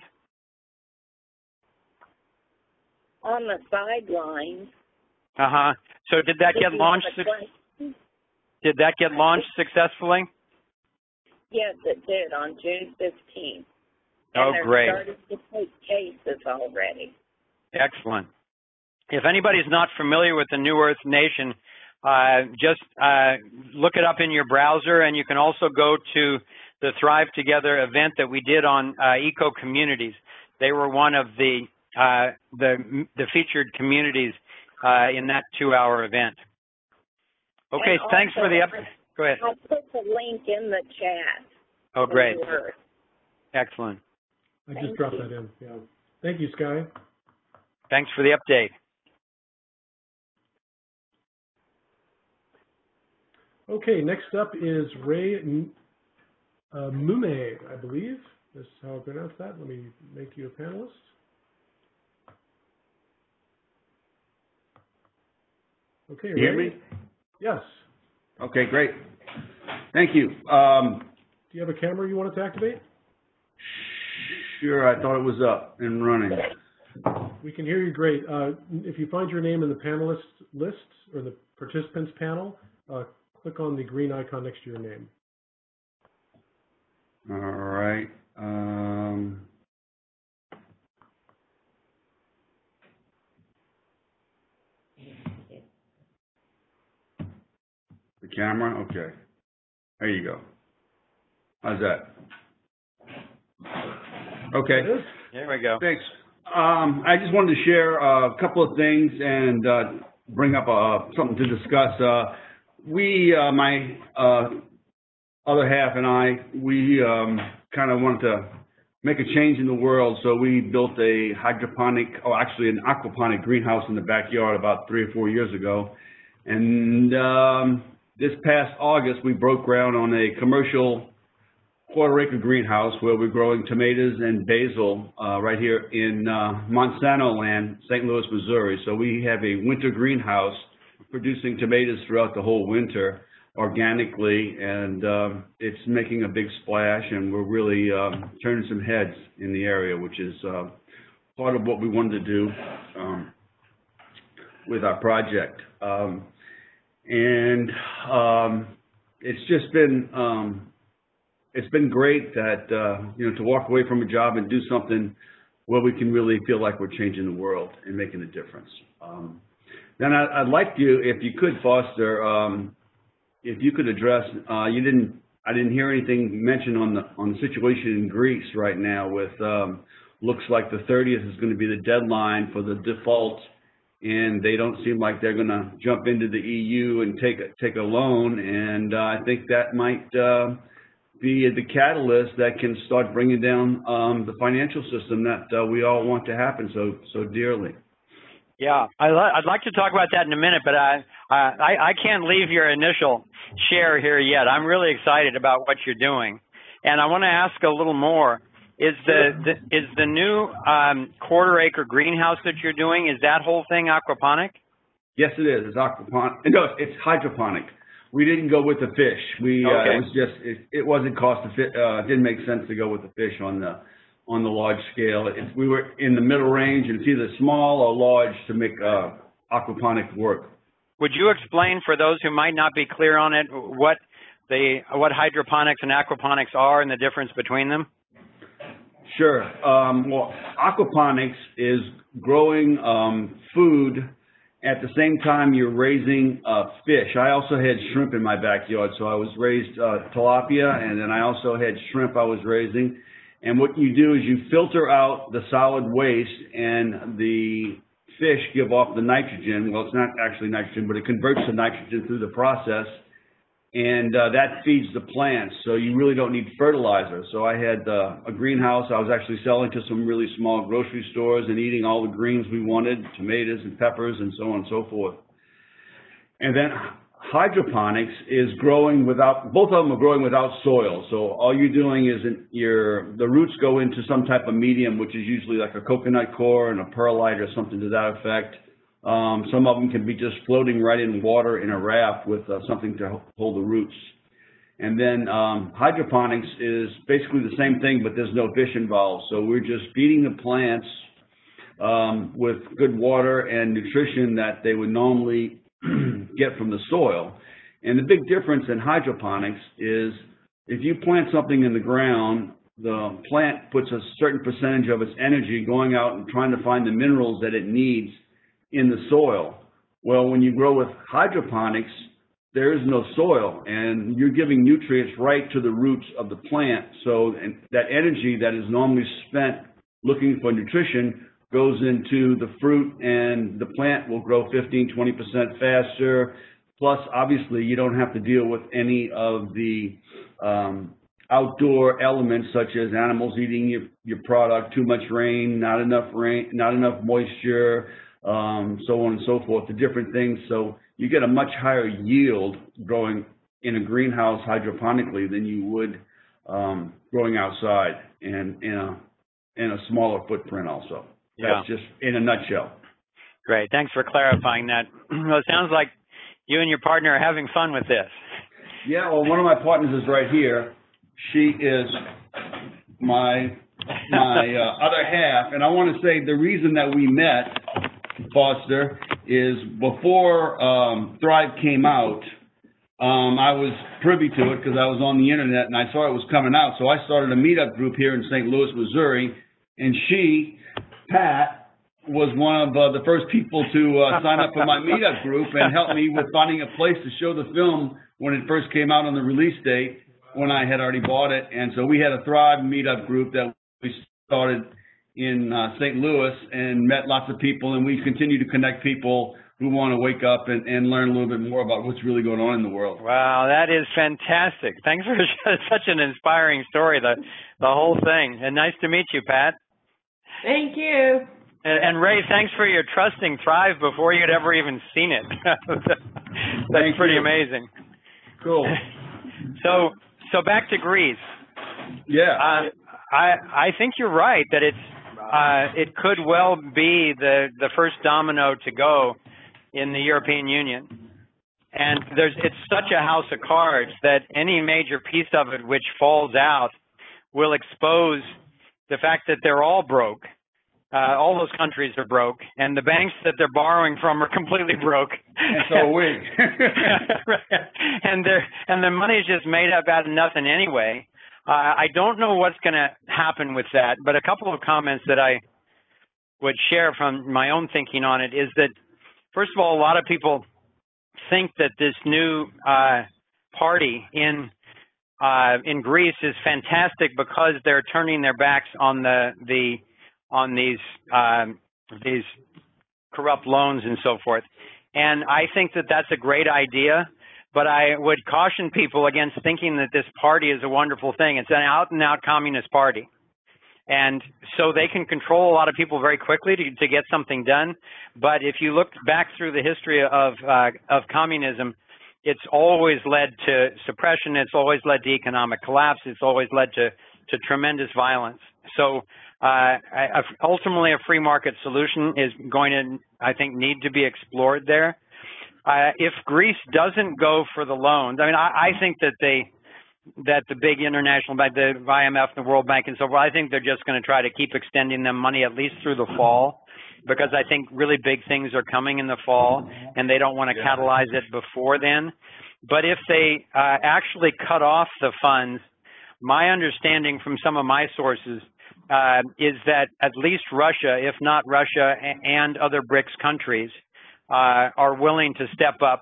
On the sidelines. Uh-huh. So did that Did get you launched? have a question? Did that get launched successfully? Yes, it did on June fifteenth. Oh, and great. they're starting to take cases already. Excellent. If anybody's not familiar with the New Earth Nation, uh, just uh, look it up in your browser, and you can also go to the Thrive Together event that we did on uh, eco communities. They were one of the uh, the, the featured communities uh, in that two-hour event. Okay, And thanks also, for the update. Go ahead. I put the link in the chat. Oh, great. Earth. Excellent. I just Thank dropped you. that in. Yeah. Thank you, Sky. Thanks for the update. Okay, next up is Ray uh, Mume, I believe. This is how I pronounce that. Let me make you a panelist. Okay, you hear ready? me? Yes. Okay, great. Thank you. Um, Do you have a camera you wanted to activate? sure, I thought it was up and running. We can hear you great. Uh, if you find your name in the panelist list or the participants panel, uh, click on the green icon next to your name. All right. Um, the camera? Okay. There you go. How's that? Okay. There we go. Thanks. Um, I just wanted to share a couple of things and uh, bring up uh, something to discuss. Uh, we, uh, my uh, other half and I, we um, kind of wanted to make a change in the world, so we built a hydroponic, or actually an aquaponic greenhouse in the backyard about three or four years ago. And um, this past August, we broke ground on a commercial quarter acre greenhouse where we're growing tomatoes and basil uh, right here in uh, Monsanto land, Saint Louis, Missouri. So we have a winter greenhouse producing tomatoes throughout the whole winter organically, and uh, it's making a big splash, and we're really uh, turning some heads in the area, which is uh, part of what we wanted to do um, with our project. Um, and um, it's just been um, it's been great that uh, you know, to walk away from a job and do something where we can really feel like we're changing the world and making a difference. Um, then I, I'd like you, if you could, Foster, um, if you could address, uh, you didn't, I didn't hear anything mentioned on the on the situation in Greece right now. With um, looks like the thirtieth is going to be the deadline for the default, and they don't seem like they're going to jump into the E U and take a, take a loan. And uh, I think that might uh, be the catalyst that can start bringing down um, the financial system that uh, we all want to happen so so dearly. Yeah, I I'd like to talk about that in a minute, but I, I I can't leave your initial share here yet. I'm really excited about what you're doing, and I want to ask a little more. Is the, the is the new um, quarter acre greenhouse that you're doing, is that whole thing aquaponic? Yes, it is. It's aquaponic. No, it's hydroponic. We didn't go with the fish. We Okay. uh, it was just it, it wasn't cost efficient. Uh, it didn't make sense to go with the fish on the on the large scale. It's, we were in the middle range, and it's either small or large to make uh, aquaponic work. Would you explain for those who might not be clear on it what the what hydroponics and aquaponics are and the difference between them? Sure. Um, well, aquaponics is growing um, food at the same time you're raising uh, fish. I also had shrimp in my backyard, so I was raised uh, tilapia, and then I also had shrimp I was raising. And what you do is you filter out the solid waste, and the fish give off the nitrogen. Well, it's not actually nitrogen, but it converts to nitrogen through the process, and uh, that feeds the plants. So you really don't need fertilizer. So I had uh, a greenhouse I was actually selling to some really small grocery stores and eating all the greens we wanted, tomatoes and peppers and so on and so forth. And then hydroponics is growing without, both of them are growing without soil. So all you're doing is in your, the roots go into some type of medium, which is usually like a coconut core and a perlite or something to that effect. Um, some of them can be just floating right in water in a raft with uh, something to hold the roots. And then um, hydroponics is basically the same thing, but there's no fish involved. So we're just feeding the plants um, with good water and nutrition that they would normally get from the soil. And the big difference in hydroponics is if you plant something in the ground, the plant puts a certain percentage of its energy going out and trying to find the minerals that it needs in the soil. Well, when you grow with hydroponics, there is no soil, and you're giving nutrients right to the roots of the plant. So and that energy that is normally spent looking for nutrition goes into the fruit, and the plant will grow fifteen, twenty percent faster. Plus, obviously, you don't have to deal with any of the um, outdoor elements such as animals eating your, your product, too much rain, not enough rain, not enough moisture, um, so on and so forth, the different things. So you get a much higher yield growing in a greenhouse hydroponically than you would um, growing outside. and in a, in a smaller footprint also. Yeah. That's just in a nutshell. Great. Thanks for clarifying that. Well, it sounds like you and your partner are having fun with this. Yeah, well, one of my partners is right here. She is my my uh, other half, and I want to say the reason that we met, Foster, is before um, Thrive came out, um, I was privy to it because I was on the internet and I saw it was coming out. So I started a meetup group here in Saint Louis, Missouri, and she, Pat, was one of uh, the first people to uh, sign up for my meetup group and help me with finding a place to show the film when it first came out on the release date, when I had already bought it. And so we had a Thrive meetup group that we started in uh, Saint Louis and met lots of people, and we continue to connect people who want to wake up and, and learn a little bit more about what's really going on in the world. Wow, that is fantastic. Thanks for such an inspiring story, the, the whole thing. And nice to meet you, Pat. Thank you. And, and Ray, thanks for your trusting Thrive before you'd ever even seen it. That's Thank pretty you. amazing. Cool. So, so back to Greece. Yeah. Uh, I I think you're right that it's uh, it could well be the the first domino to go in the European Union, and there's it's such a house of cards that any major piece of it which falls out will expose the fact that they're all broke. Uh, all those countries are broke, and the banks that they're borrowing from are completely broke. And so are we. and they're and the money is just made up out of nothing anyway. Uh, I don't know what's going to happen with that, but a couple of comments that I would share from my own thinking on it is that, first of all, a lot of people think that this new uh, party in uh, in Greece is fantastic because they're turning their backs on the the on these um, these corrupt loans and so forth. And I think that that's a great idea. But I would caution people against thinking that this party is a wonderful thing. It's an out-and-out communist party. And so they can control a lot of people very quickly to, to get something done. But if you look back through the history of uh, of communism, it's always led to suppression. It's always led to economic collapse. It's always led to, to tremendous violence. So uh, I, ultimately, a free market solution is going to, I think, need to be explored there. Uh, if Greece doesn't go for the loans, I mean, I, I think that they, that the big international bank, the I M F, the World Bank, and so forth, I think they're just going to try to keep extending them money at least through the fall, because I think really big things are coming in the fall, and they don't want to catalyze it before then. But if they uh, actually cut off the funds, my understanding from some of my sources uh, is that at least Russia, if not Russia and other BRICS countries, Uh, are willing to step up,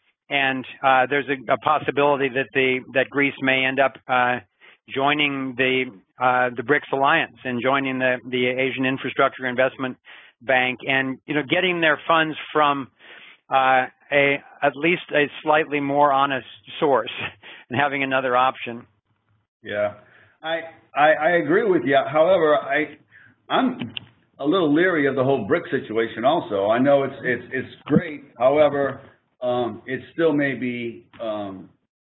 and uh, there's a, a possibility that the that Greece may end up uh, joining the uh, the BRICS alliance and joining the the Asian Infrastructure Investment Bank, and you know getting their funds from uh, a at least a slightly more honest source and having another option. Yeah, I I, I agree with you. However, I I'm. a little leery of the whole BRICS situation also. I know it's it's it's great. However, um, it still may be um,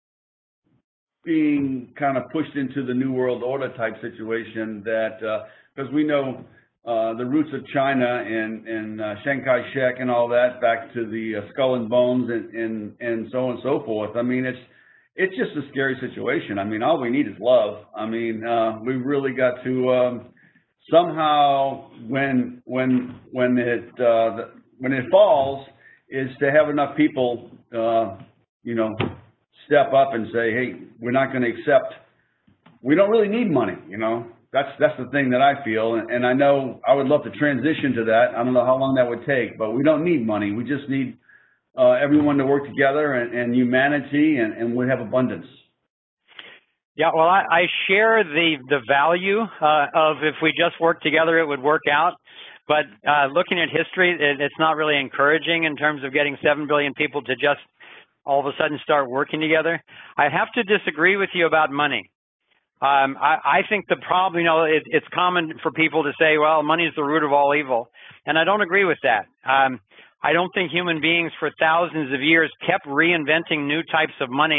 being kind of pushed into the New World Order type situation that, because uh, we know uh, the roots of China and, and uh, Chiang Kai-shek and all that back to the uh, skull and bones and, and, and so on and so forth. I mean, it's it's just a scary situation. I mean, all we need is love. I mean, uh, we really got to um, somehow when when when it uh, when it falls is to have enough people uh, you know step up and say, hey, we're not going to accept. We don't really need money. You know, that's that's the thing that I feel, and, and I know I would love to transition to that. I don't know how long that would take, but we don't need money. We just need uh, everyone to work together and, and humanity, and, and we have abundance. Yeah, well, I, I share the the value uh, of if we just work together, it would work out. But uh, looking at history, it, it's not really encouraging in terms of getting seven billion people to just all of a sudden start working together. I have to disagree with you about money. Um, I, I think the problem, you know, it, it's common for people to say, well, money is the root of all evil. And I don't agree with that. Um, I don't think human beings for thousands of years kept reinventing new types of money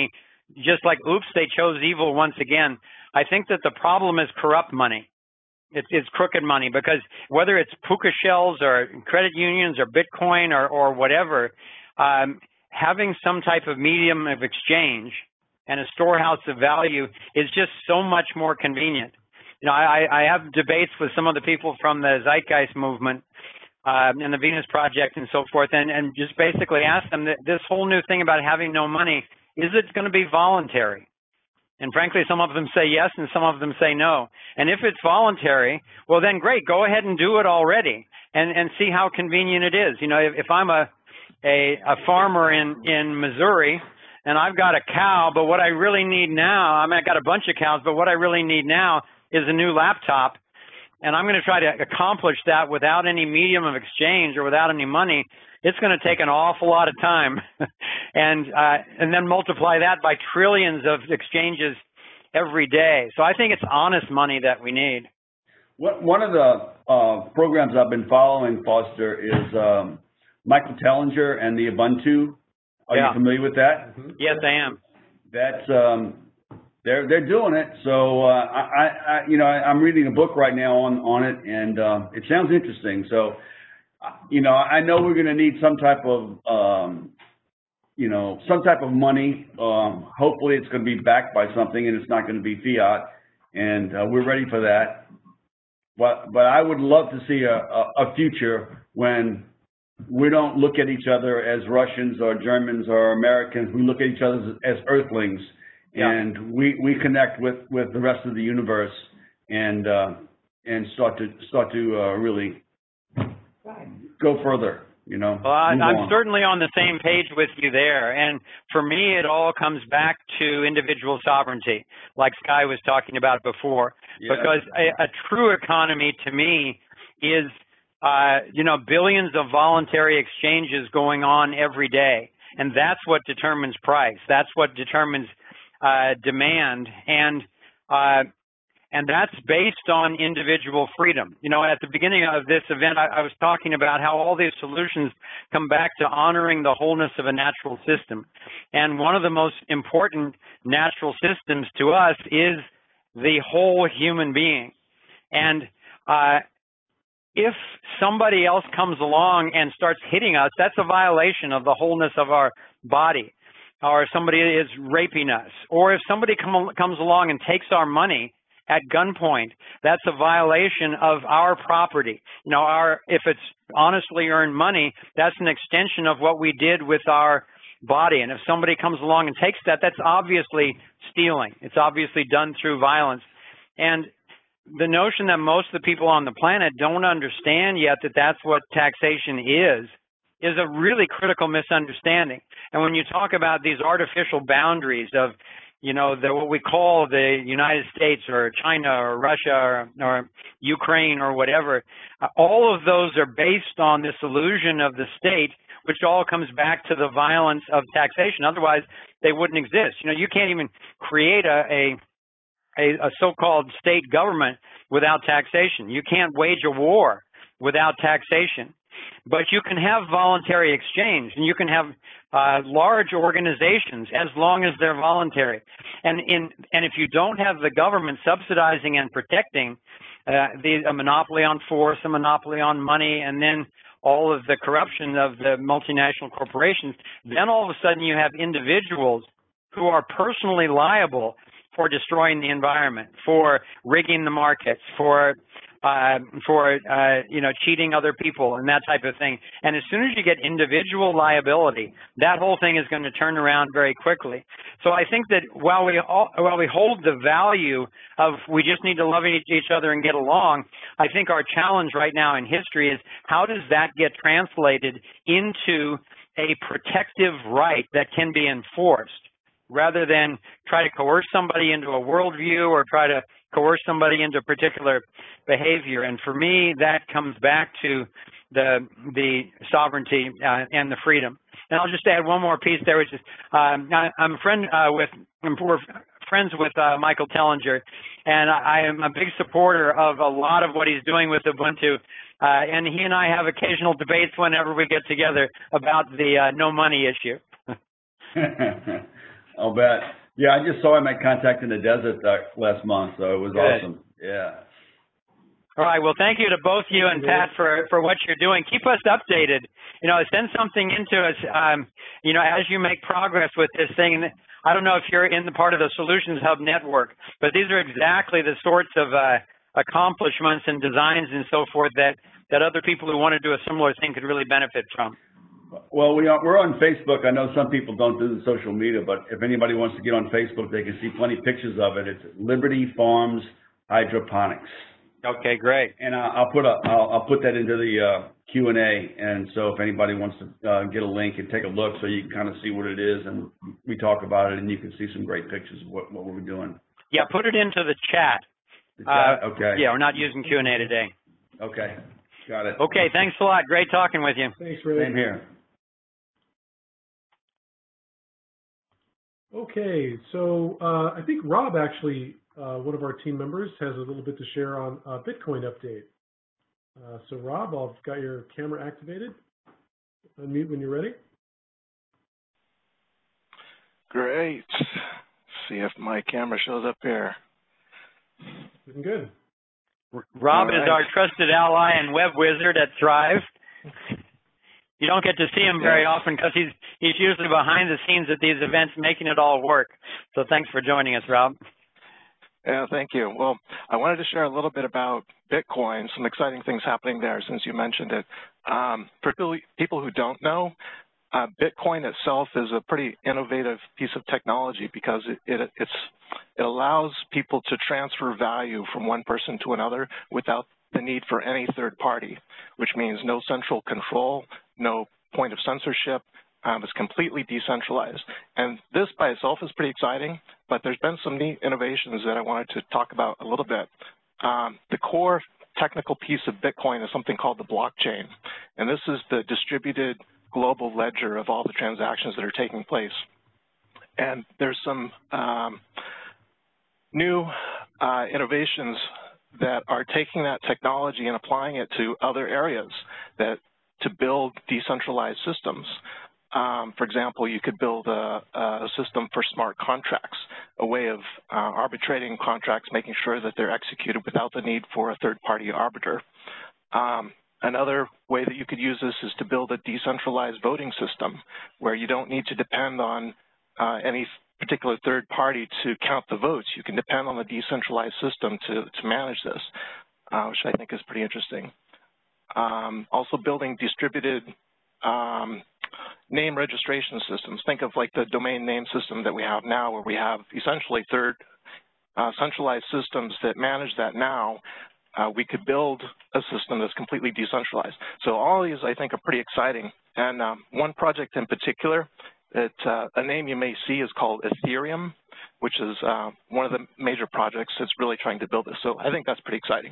just like, oops, they chose evil once again. I think that the problem is corrupt money. It's, it's crooked money, because whether it's puka shells or credit unions or Bitcoin or, or whatever, um, having some type of medium of exchange and a storehouse of value is just so much more convenient. You know, I, I have debates with some of the people from the Zeitgeist movement uh, and the Venus Project and so forth, and, and just basically ask them that this whole new thing about having no money, is it going to be voluntary? And frankly, some of them say yes, and some of them say no. And if it's voluntary, well, then great, go ahead and do it already, and, and see how convenient it is. You know, if, if I'm a, a a farmer in in Missouri, and I've got a cow, but what I really need now, I mean, I got a bunch of cows, but what I really need now is a new laptop, and I'm going to try to accomplish that without any medium of exchange or without any money. It's going to take an awful lot of time, and uh, and then multiply that by trillions of exchanges every day. So I think it's honest money that we need. One of the uh, programs I've been following, Foster, is um, Michael Tellinger and the Ubuntu. Are yeah. you familiar with that? Mm-hmm. Yes, I am. That's um, they're they're doing it. So uh, I, I you know I, I'm reading a book right now on on it, and uh, it sounds interesting. So. You know, I know we're going to need some type of, um, you know, some type of money. Um, hopefully it's going to be backed by something, and it's not going to be fiat, and uh, we're ready for that. But but I would love to see a, a, a future when we don't look at each other as Russians or Germans or Americans. We look at each other as, as earthlings, yeah. and we, we connect with, with the rest of the universe, and uh, and start to start to uh, really go further, you know. Well, I, I'm on. certainly on the same page with you there. And for me, it all comes back to individual sovereignty, like Sky was talking about before. Yeah. Because a, a true economy, to me, is, uh, you know, billions of voluntary exchanges going on every day. And that's what determines price. That's what determines uh, demand. And uh, And that's based on individual freedom. You know, at the beginning of this event, I, I was talking about how all these solutions come back to honoring the wholeness of a natural system. And one of the most important natural systems to us is the whole human being. And uh, if somebody else comes along and starts hitting us, that's a violation of the wholeness of our body. Or if somebody is raping us. Or if somebody come, comes along and takes our money at gunpoint, that's a violation of our property. You know, our if it's honestly earned money, that's an extension of what we did with our body. And if somebody comes along and takes that, that's obviously stealing. It's obviously done through violence. And the notion that most of the people on the planet don't understand yet that that's what taxation is, is a really critical misunderstanding. And when you talk about these artificial boundaries of you know, the, what we call the United States or China or Russia or, or Ukraine or whatever, uh, all of those are based on this illusion of the state, which all comes back to the violence of taxation. Otherwise, they wouldn't exist. You know, you can't even create a, a, a, a so-called state government without taxation. You can't wage a war without taxation. But you can have voluntary exchange, and you can have uh, large organizations as long as they're voluntary. And in and if you don't have the government subsidizing and protecting uh, the a monopoly on force, a monopoly on money, and then all of the corruption of the multinational corporations, then all of a sudden you have individuals who are personally liable for destroying the environment, for rigging the markets, for Uh, for, uh, you know, cheating other people and that type of thing. And as soon as you get individual liability, that whole thing is going to turn around very quickly. So I think that while we all, while we hold the value of we just need to love each other and get along, I think our challenge right now in history is how does that get translated into a protective right that can be enforced, rather than try to coerce somebody into a worldview or try to coerce somebody into particular behavior. And for me, that comes back to the the sovereignty uh, and the freedom. And I'll just add one more piece there, which is um, I, I'm a friend uh, with, we're friends with uh, Michael Tellinger, and I, I am a big supporter of a lot of what he's doing with Ubuntu. Uh, and he and I have occasional debates whenever we get together about the uh, no money issue. I'll bet. Yeah, I just saw him at Contact in the Desert uh, last month, so it was Good. awesome. Yeah. All right. Well, thank you to both you and Pat for, for what you're doing. Keep us updated. You know, send something into us, um, you know, as you make progress with this thing. I don't know if you're in the part of the Solutions Hub network, but these are exactly the sorts of uh, accomplishments and designs and so forth that, that other people who want to do a similar thing could really benefit from. Well, we are, we're on Facebook. I know some people don't do the social media, but if anybody wants to get on Facebook, they can see plenty of pictures of it. It's Liberty Farms Hydroponics. Okay, great. And uh, I'll put a I'll, I'll put that into the uh, Q and A, and so if anybody wants to uh, get a link and take a look, so you can kind of see what it is, and we talk about it, and you can see some great pictures of what what we're doing. Yeah, put it into the chat. The chat? Uh, okay. Yeah, we're not using Q and A today. Okay, got it. Okay, thanks a lot. Great talking with you. Thanks, Ray. Same here. Okay, so uh, I think Rob actually, uh, one of our team members, has a little bit to share on a Bitcoin update. Uh, so Rob, I've got your camera activated. Unmute when you're ready. Great. See if my camera shows up here. Looking good. Rob right. is our trusted ally and web wizard at Thrive. You don't get to see him very Yeah. often because he's he's usually behind the scenes at these events making it all work. So thanks for joining us, Rob. Yeah, thank you. Well, I wanted to share a little bit about Bitcoin, some exciting things happening there since you mentioned it. Um, for people who don't know, uh, Bitcoin itself is a pretty innovative piece of technology because it, it, it's, it allows people to transfer value from one person to another without the need for any third party, which means no central control, no point of censorship. Um, it's completely decentralized. And this by itself is pretty exciting, but there's been some neat innovations that I wanted to talk about a little bit. Um, the core technical piece of Bitcoin is something called the blockchain. And this is the distributed global ledger of all the transactions that are taking place. And there's some um, new uh, innovations that are taking that technology and applying it to other areas that to build decentralized systems. Um, for example, you could build a, a system for smart contracts, a way of uh, arbitrating contracts, making sure that they're executed without the need for a third-party arbiter. Um, another way that you could use this is to build a decentralized voting system where you don't need to depend on uh, any particular third party to count the votes. You can depend on the decentralized system to, to manage this, uh, which I think is pretty interesting. Um, also building distributed um, name registration systems. Think of like the domain name system that we have now, where we have essentially third uh, centralized systems that manage that now. Uh, we could build a system that's completely decentralized. So all of these, I think, are pretty exciting. And um, one project in particular, that uh, a name you may see is called Ethereum, which is uh, one of the major projects that's really trying to build this. So I think that's pretty exciting.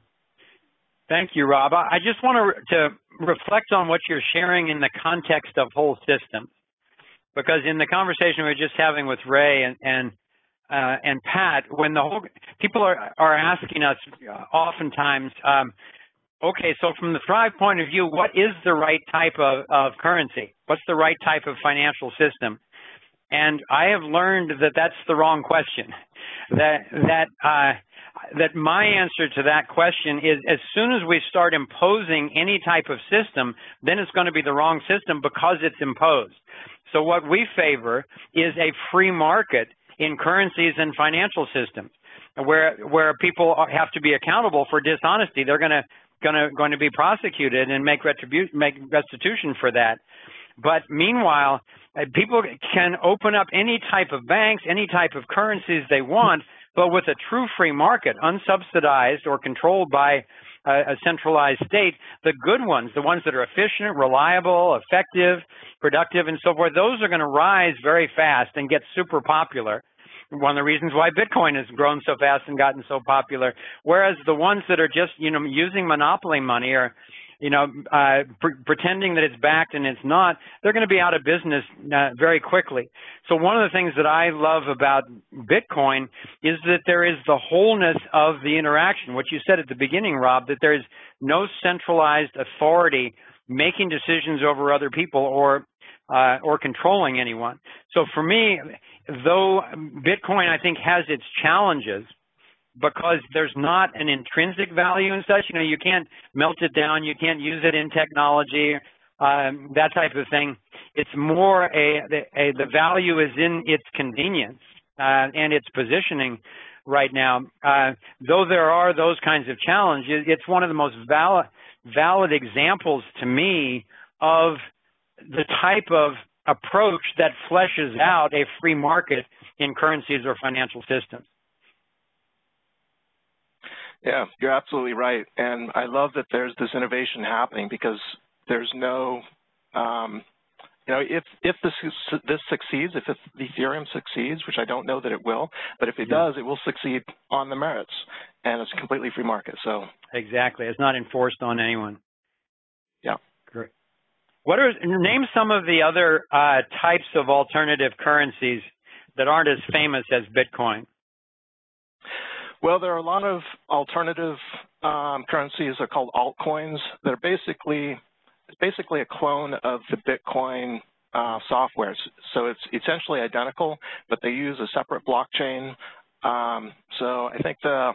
Thank you, Rob. I just want to, to reflect on what you're sharing in the context of whole systems, because in the conversation we were just having with Ray and and, uh, and Pat, when the whole people are are asking us oftentimes, um, okay, so from the Thrive point of view, what is the right type of, of currency? What's the right type of financial system? And I have learned that that's the wrong question. That that uh, that my answer to that question is, as soon as we start imposing any type of system, then it's going to be the wrong system because it's imposed. So what we favor is a free market in currencies and financial systems, where where people have to be accountable for dishonesty. They're going to going to going to be prosecuted and make retribution, make restitution for that. But meanwhile, uh, people can open up any type of banks, any type of currencies they want, but with a true free market, unsubsidized or controlled by a, a centralized state, the good ones, the ones that are efficient, reliable, effective, productive, and so forth, those are going to rise very fast and get super popular. One of the reasons why Bitcoin has grown so fast and gotten so popular, whereas the ones that are just, you know, using monopoly money or, you know, uh, pre pretending that it's backed and it's not, they're going to be out of business uh, very quickly. So one of the things that I love about Bitcoin is that there is the wholeness of the interaction. What you said at the beginning, Rob, that there's no centralized authority making decisions over other people or uh, or controlling anyone. So for me, though Bitcoin, I think, has its challenges because there's not an intrinsic value and such. You know, you can't melt it down. You can't use it in technology, um, that type of thing. It's more a, a the value is in its convenience uh, and its positioning right now. Uh, though there are those kinds of challenges, it's one of the most valid, valid examples to me of the type of approach that fleshes out a free market in currencies or financial systems. Yeah, you're absolutely right. And I love that there's this innovation happening because there's no, um, you know, if, if this, this succeeds, if it, Ethereum succeeds, which I don't know that it will, but if it does, it will succeed on the merits. And it's a completely free market. So exactly. It's not enforced on anyone. Yeah. Great. What are, name some of the other uh, types of alternative currencies that aren't as famous as Bitcoin? Well, there are a lot of alternative um, currencies. They're called altcoins. They're basically, it's basically a clone of the Bitcoin uh, software. So it's essentially identical, but they use a separate blockchain. Um, so I think the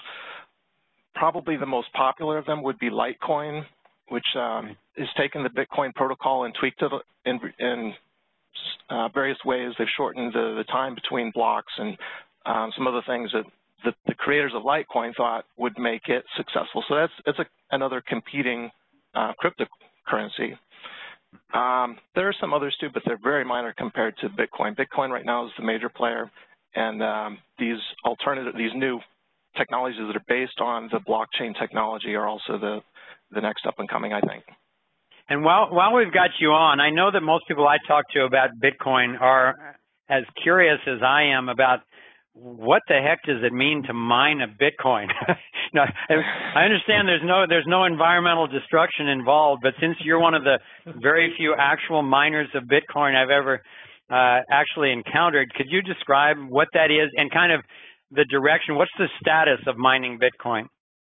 probably the most popular of them would be Litecoin, which um, has taken the Bitcoin protocol and tweaked it in, in uh, various ways. They've shortened the, the time between blocks and um, some other things that the, the creators of Litecoin thought would make it successful. So that's, that's a, another competing uh, cryptocurrency. Um, there are some others too, but they're very minor compared to Bitcoin. Bitcoin right now is the major player, and um, these alternative, these new technologies that are based on the blockchain technology are also the, the next up and coming, I think. And while, while we've got you on, I know that most people I talk to about Bitcoin are as curious as I am about what the heck does it mean to mine a Bitcoin? No, I understand there's no there's no environmental destruction involved, but since you're one of the very few actual miners of Bitcoin I've ever uh, actually encountered, could you describe what that is and kind of the direction? What's the status of mining Bitcoin?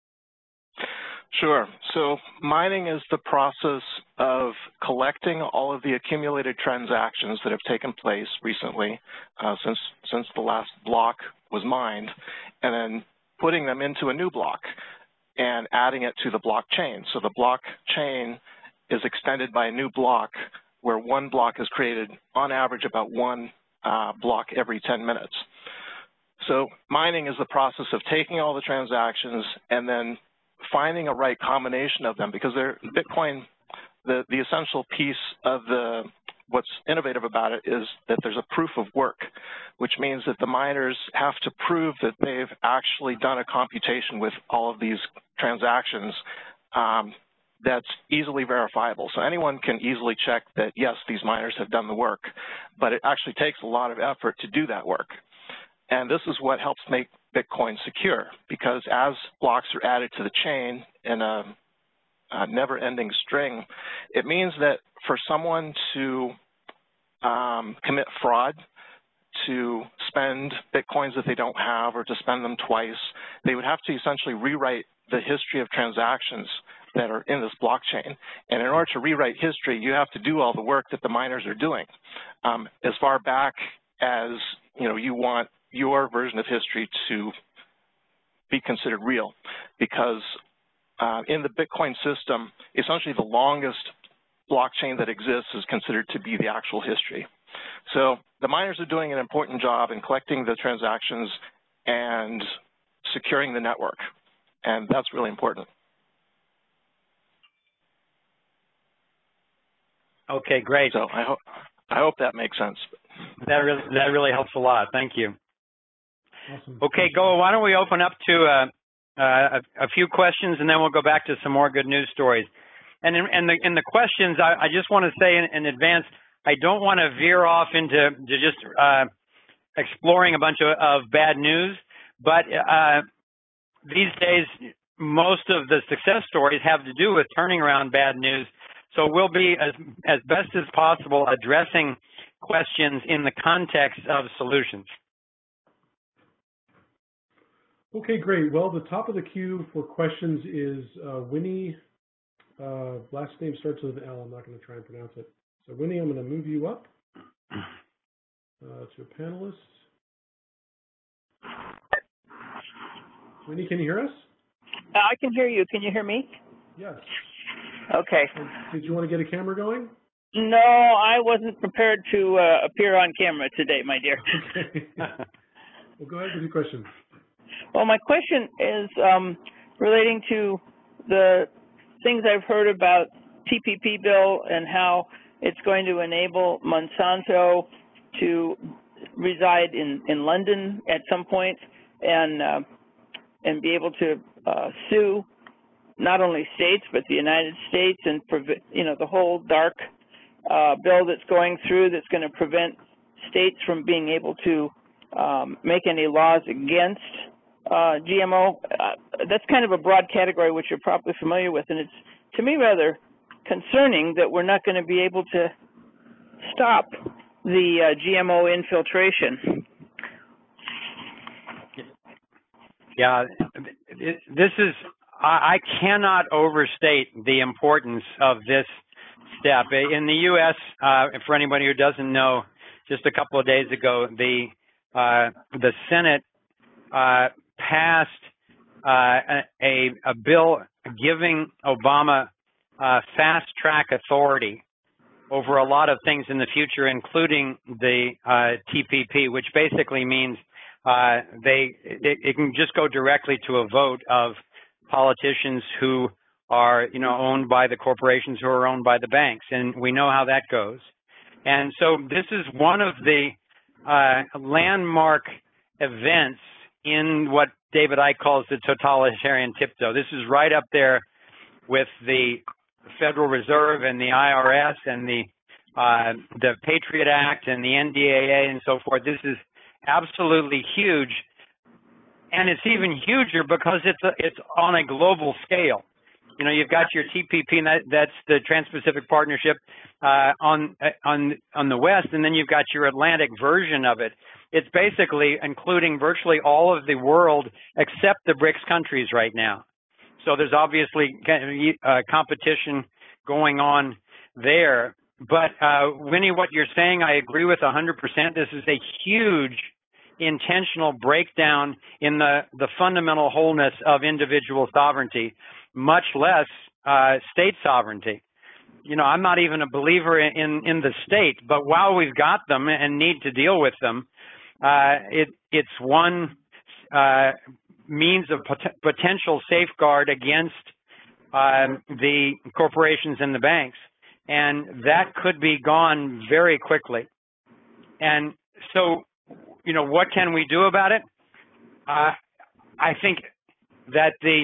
Sure. So mining is the process of collecting all of the accumulated transactions that have taken place recently uh, since, since the last block was mined, and then putting them into a new block and adding it to the blockchain. So the blockchain is extended by a new block where one block is created on average about one uh, block every ten minutes. So mining is the process of taking all the transactions and then finding a right combination of them, because they're, Bitcoin, the, the essential piece of the, what's innovative about it is that there's a proof of work, which means that the miners have to prove that they've actually done a computation with all of these transactions um, that's easily verifiable. So anyone can easily check that, yes, these miners have done the work, but it actually takes a lot of effort to do that work. And this is what helps make Bitcoin secure, because as blocks are added to the chain in a, a never-ending string, it means that for someone to um, commit fraud, to spend Bitcoins that they don't have or to spend them twice, they would have to essentially rewrite the history of transactions that are in this blockchain. And in order to rewrite history, you have to do all the work that the miners are doing. Um, as far back as, you know, you want your version of history to be considered real, because uh, in the Bitcoin system, essentially the longest blockchain that exists is considered to be the actual history. So the miners are doing an important job in collecting the transactions and securing the network, and that's really important. Okay, great. So I hope I hope that makes sense. That really that really helps a lot. Thank you. Awesome. Okay, Goa, why don't we open up to uh, uh, a, a few questions, and then we'll go back to some more good news stories. And in, in, the, in the questions, I, I just want to say in, in advance, I don't want to veer off into to just uh, exploring a bunch of, of bad news, but uh, these days, most of the success stories have to do with turning around bad news. So we'll be, as, as best as possible, addressing questions in the context of solutions. Okay, great. Well, the top of the queue for questions is uh, Winnie. Uh, last name starts with an L. I'm not going to try and pronounce it. So, Winnie, I'm going to move you up. to panelists. Winnie, can you hear us? I can hear you. Can you hear me? Yes. Okay. Did you want to get a camera going? No, I wasn't prepared to uh, appear on camera today, my dear. Okay. Well, go ahead with your question. Well, my question is um, relating to the things I've heard about T P P bill and how it's going to enable Monsanto to reside in, in London at some point and uh, and be able to uh, sue not only states but the United States and prevent, you know, the whole dark uh, bill that's going through that's going to prevent states from being able to um, make any laws against uh, G M O. Uh, that's kind of a broad category which you're probably familiar with, and it's to me rather concerning that we're not going to be able to stop the uh, G M O infiltration. Yeah, it, this is, I, I cannot overstate the importance of this step. In the U S, uh, for anybody who doesn't know, just a couple of days ago, the uh, the Senate uh, passed uh, a, a bill giving Obama uh, fast-track authority over a lot of things in the future, including the uh, T P P, which basically means uh, they it, it can just go directly to a vote of politicians who are, you know, owned by the corporations who are owned by the banks, and we know how that goes. And so this is one of the uh, landmark events in what David Icke calls the totalitarian tiptoe. This is right up there with the Federal Reserve and the I R S and the uh, the Patriot Act and the N D A A and so forth. This is absolutely huge, and it's even huger because it's a, it's on a global scale. You know, you've got your T P P, and that, that's the Trans-Pacific Partnership uh, on on on the west, and then you've got your Atlantic version of it. It's basically including virtually all of the world except the BRICS countries right now. So there's obviously uh, competition going on there. But uh, Winnie, what you're saying, I agree with one hundred percent. This is a huge intentional breakdown in the, the fundamental wholeness of individual sovereignty, much less uh, state sovereignty. You know, I'm not even a believer in, in the state, but while we've got them and need to deal with them, uh, it, it's one uh, means of pot potential safeguard against um, the corporations and the banks. And that could be gone very quickly. And so, you know, what can we do about it? Uh, I think that the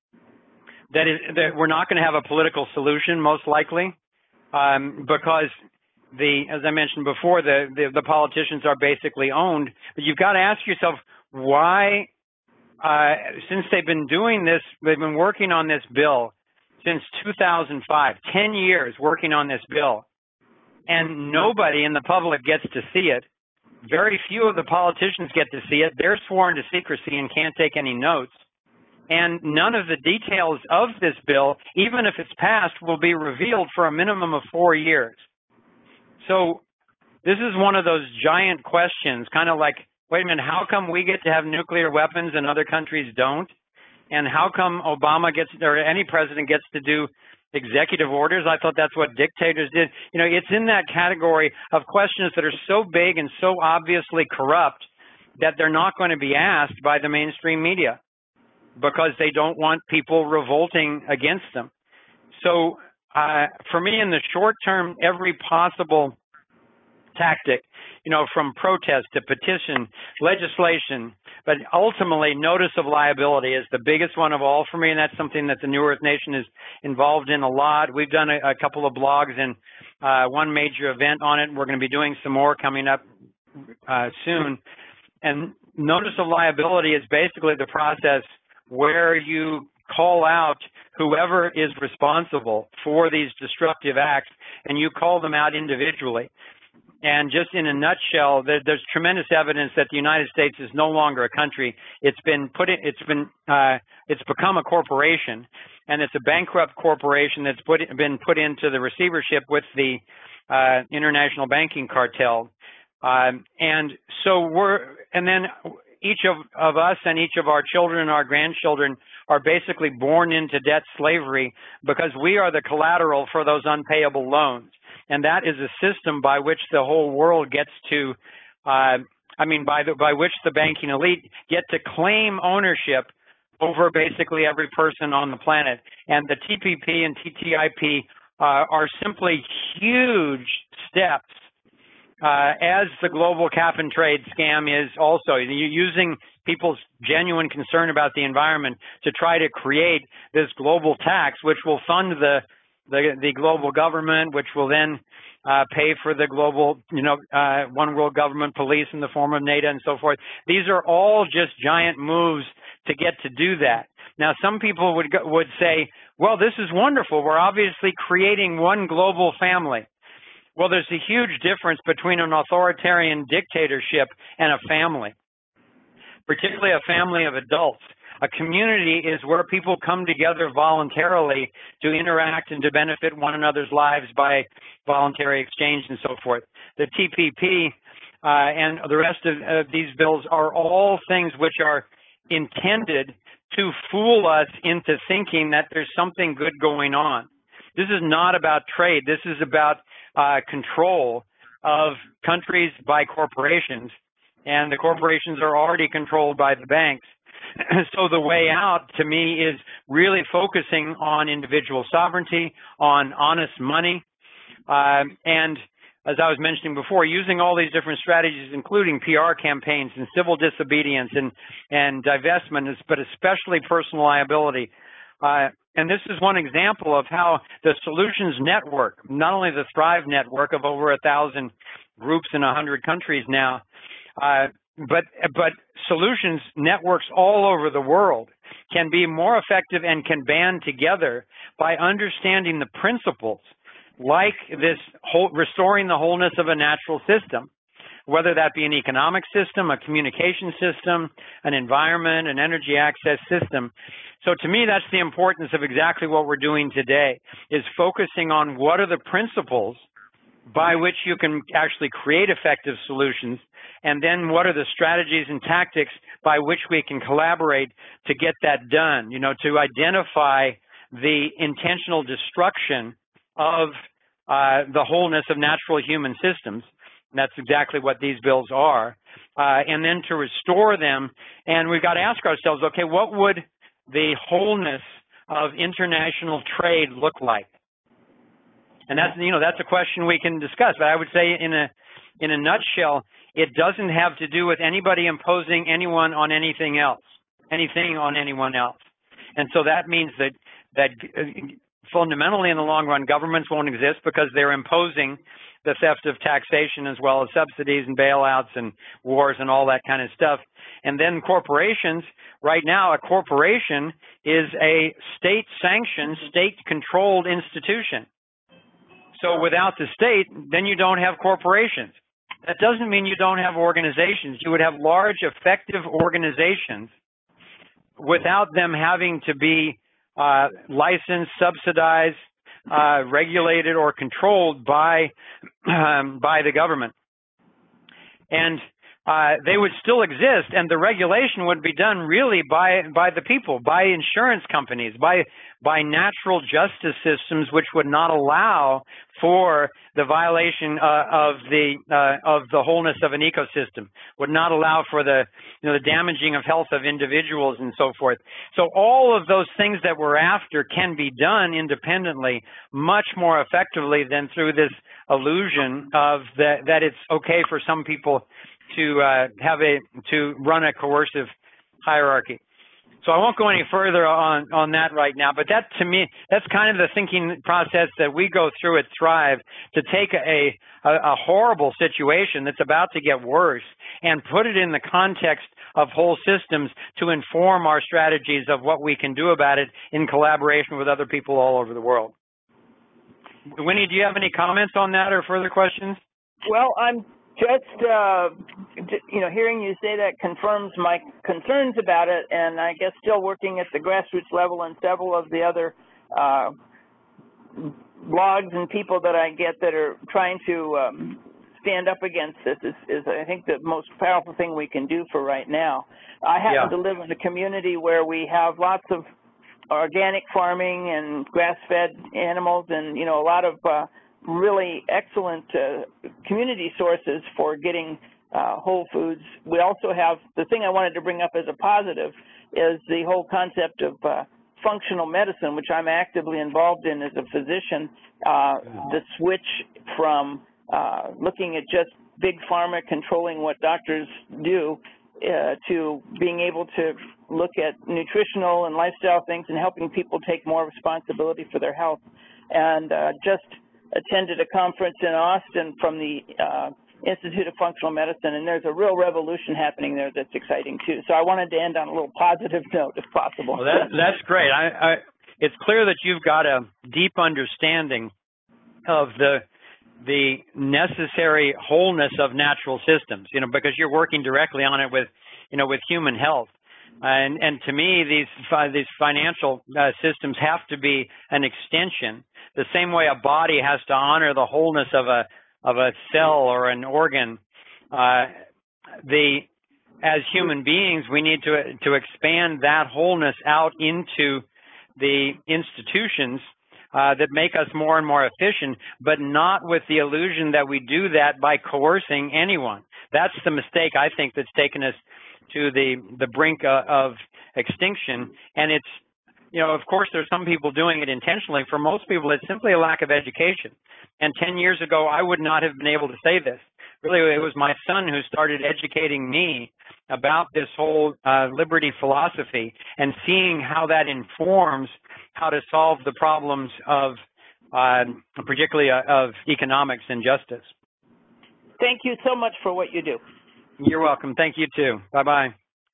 that is that we're not going to have a political solution, most likely, um, because the as I mentioned before, the, the the politicians are basically owned. But you've got to ask yourself why, uh, since they've been doing this, they've been working on this bill since two thousand five, ten years working on this bill, and nobody in the public gets to see it. Very few of the politicians get to see it. They're sworn to secrecy and can't take any notes. And none of the details of this bill, even if it's passed, will be revealed for a minimum of four years. So this is one of those giant questions, kind of like, wait a minute, how come we get to have nuclear weapons and other countries don't? And how come Obama gets, or any president gets to do executive orders? I thought that's what dictators did. You know, it's in that category of questions that are so big and so obviously corrupt that they're not going to be asked by the mainstream media because they don't want people revolting against them. So uh, for me, in the short term, every possible tactic, you know, from protest to petition, legislation, but ultimately notice of liability is the biggest one of all for me, and that's something that the New Earth Nation is involved in a lot. We've done a, a couple of blogs and uh, one major event on it. We're going to be doing some more coming up uh, soon. And notice of liability is basically the process where you call out whoever is responsible for these destructive acts, and you call them out individually. And just in a nutshell, there, there's tremendous evidence that the United States is no longer a country. It's been put in, it's been, uh, it's become a corporation, and it's a bankrupt corporation that's put, been put into the receivership with the uh, international banking cartel. Um, and so we're, and then each of, of us and each of our children and our grandchildren are basically born into debt slavery because we are the collateral for those unpayable loans. And that is a system by which the whole world gets to, uh, I mean, by, the, by which the banking elite get to claim ownership over basically every person on the planet. And the T P P and T T I P uh, are simply huge steps Uh, as the global cap and trade scam is also. You're using people's genuine concern about the environment to try to create this global tax, which will fund the the, the global government, which will then uh, pay for the global, you know, uh, one world government police in the form of NATA and so forth. These are all just giant moves to get to do that. Now, some people would go, would say, well, this is wonderful. We're obviously creating one global family. Well, there's a huge difference between an authoritarian dictatorship and a family, particularly a family of adults. A community is where people come together voluntarily to interact and to benefit one another's lives by voluntary exchange and so forth. The T P P uh, and the rest of uh, these bills are all things which are intended to fool us into thinking that there's something good going on. This is not about trade. This is about uh, control of countries by corporations, and the corporations are already controlled by the banks. So the way out, to me, is really focusing on individual sovereignty, on honest money, uh, and as I was mentioning before, using all these different strategies, including P R campaigns and civil disobedience and, and divestment, but especially personal liability. Uh, and this is one example of how the Solutions Network, not only the Thrive Network of over a thousand groups in a hundred countries now, uh, but, but solutions networks all over the world can be more effective and can band together by understanding the principles like this whole, restoring the wholeness of a natural system, whether that be an economic system, a communication system, an environment, an energy access system. So to me, that's the importance of exactly what we're doing today, is focusing on what are the principles by which you can actually create effective solutions, and then what are the strategies and tactics by which we can collaborate to get that done, you know, to identify the intentional destruction of uh, the wholeness of natural human systems. And that's exactly what these bills are. Uh, and then to restore them. And we've got to ask ourselves, okay, what would the wholeness of international trade look like? And that's, you know, that's a question we can discuss. But I would say in a, in a nutshell, it doesn't have to do with anybody imposing anyone on anything else, anything on anyone else. And so that means that, that fundamentally in the long run, governments won't exist because they're imposing the theft of taxation as well as subsidies and bailouts and wars and all that kind of stuff. And then corporations, right now a corporation is a state-sanctioned, state-controlled institution. So without the state, then you don't have corporations. That doesn't mean you don't have organizations. You would have large, effective organizations without them having to be uh, licensed, subsidized, uh, regulated, or controlled by um, by the government. And uh, they would still exist, and the regulation would be done really by by the people, by insurance companies, by by natural justice systems, which would not allow for the violation uh, of the uh, of the wholeness of an ecosystem, would not allow for the you know the damaging of health of individuals and so forth. So all of those things that we're after can be done independently, much more effectively than through this illusion of that that it's okay for some people to uh, have a to run a coercive hierarchy. So I won't go any further on on that right now, but that to me, that's kind of the thinking process that we go through at Thrive, to take a a, a horrible situation that's about to get worse and put it in the context of whole systems to inform our strategies of what we can do about it in collaboration with other people all over the world. Winnie, do you have any comments on that or further questions? Well, I'm just, uh, you know, hearing you say that confirms my concerns about it, and I guess still working at the grassroots level and several of the other uh, blogs and people that I get that are trying to um, stand up against this is, is, I think, the most powerful thing we can do for right now. I happen Yeah. to live in a community where we have lots of organic farming and grass-fed animals, and you know, a lot of uh, really excellent uh, community sources for getting uh, whole foods. We also have, the thing I wanted to bring up as a positive is the whole concept of uh, functional medicine, which I'm actively involved in as a physician. Uh, the switch from uh, looking at just big pharma controlling what doctors do uh, to being able to look at nutritional and lifestyle things and helping people take more responsibility for their health. And uh, just attended a conference in Austin from the uh, Institute of Functional Medicine, and there's a real revolution happening there that's exciting too. So I wanted to end on a little positive note, if possible. Well, that, that's great. I, I, it's clear that you've got a deep understanding of the the necessary wholeness of natural systems, you know, because you're working directly on it with, you know, with human health. And, and to me, these these financial uh, systems have to be an extension, the same way a body has to honor the wholeness of a of a cell or an organ. Uh, the as human beings, we need to to expand that wholeness out into the institutions uh, that make us more and more efficient, but not with the illusion that we do that by coercing anyone. That's the mistake, I think, that's taken us to the the brink uh, of extinction. And it's, you know, of course, there's some people doing it intentionally. For most people, it's simply a lack of education. And ten years ago, I would not have been able to say this. Really, it was my son who started educating me about this whole uh, liberty philosophy and seeing how that informs how to solve the problems of, uh, particularly uh, of economics and justice. Thank you so much for what you do. You're welcome. Thank you, too. Bye-bye.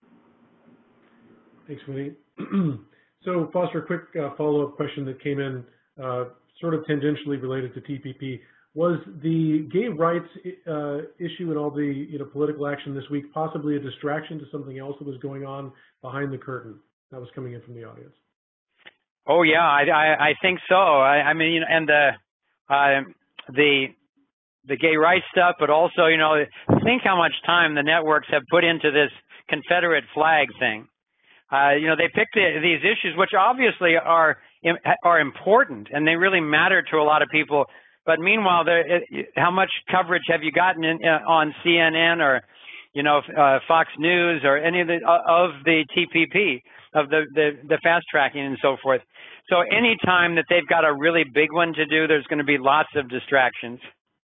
Thanks, Winnie. So, Foster, a quick uh, follow-up question that came in uh, sort of tangentially related to T P P. Was the gay rights uh, issue and all the you know political action this week possibly a distraction to something else that was going on behind the curtain? That was coming in from the audience. Oh yeah, I I, I think so. I, I mean, you know, and the uh, the the gay rights stuff, but also, you know, think how much time the networks have put into this Confederate flag thing. Uh, you know, they picked the, these issues, which obviously are are important and they really matter to a lot of people. But meanwhile, how much coverage have you gotten in, uh, on C N N or, you know, uh, Fox News or any of the uh, of the T P P, of the, the the fast tracking and so forth? So any time that they've got a really big one to do, there's going to be lots of distractions.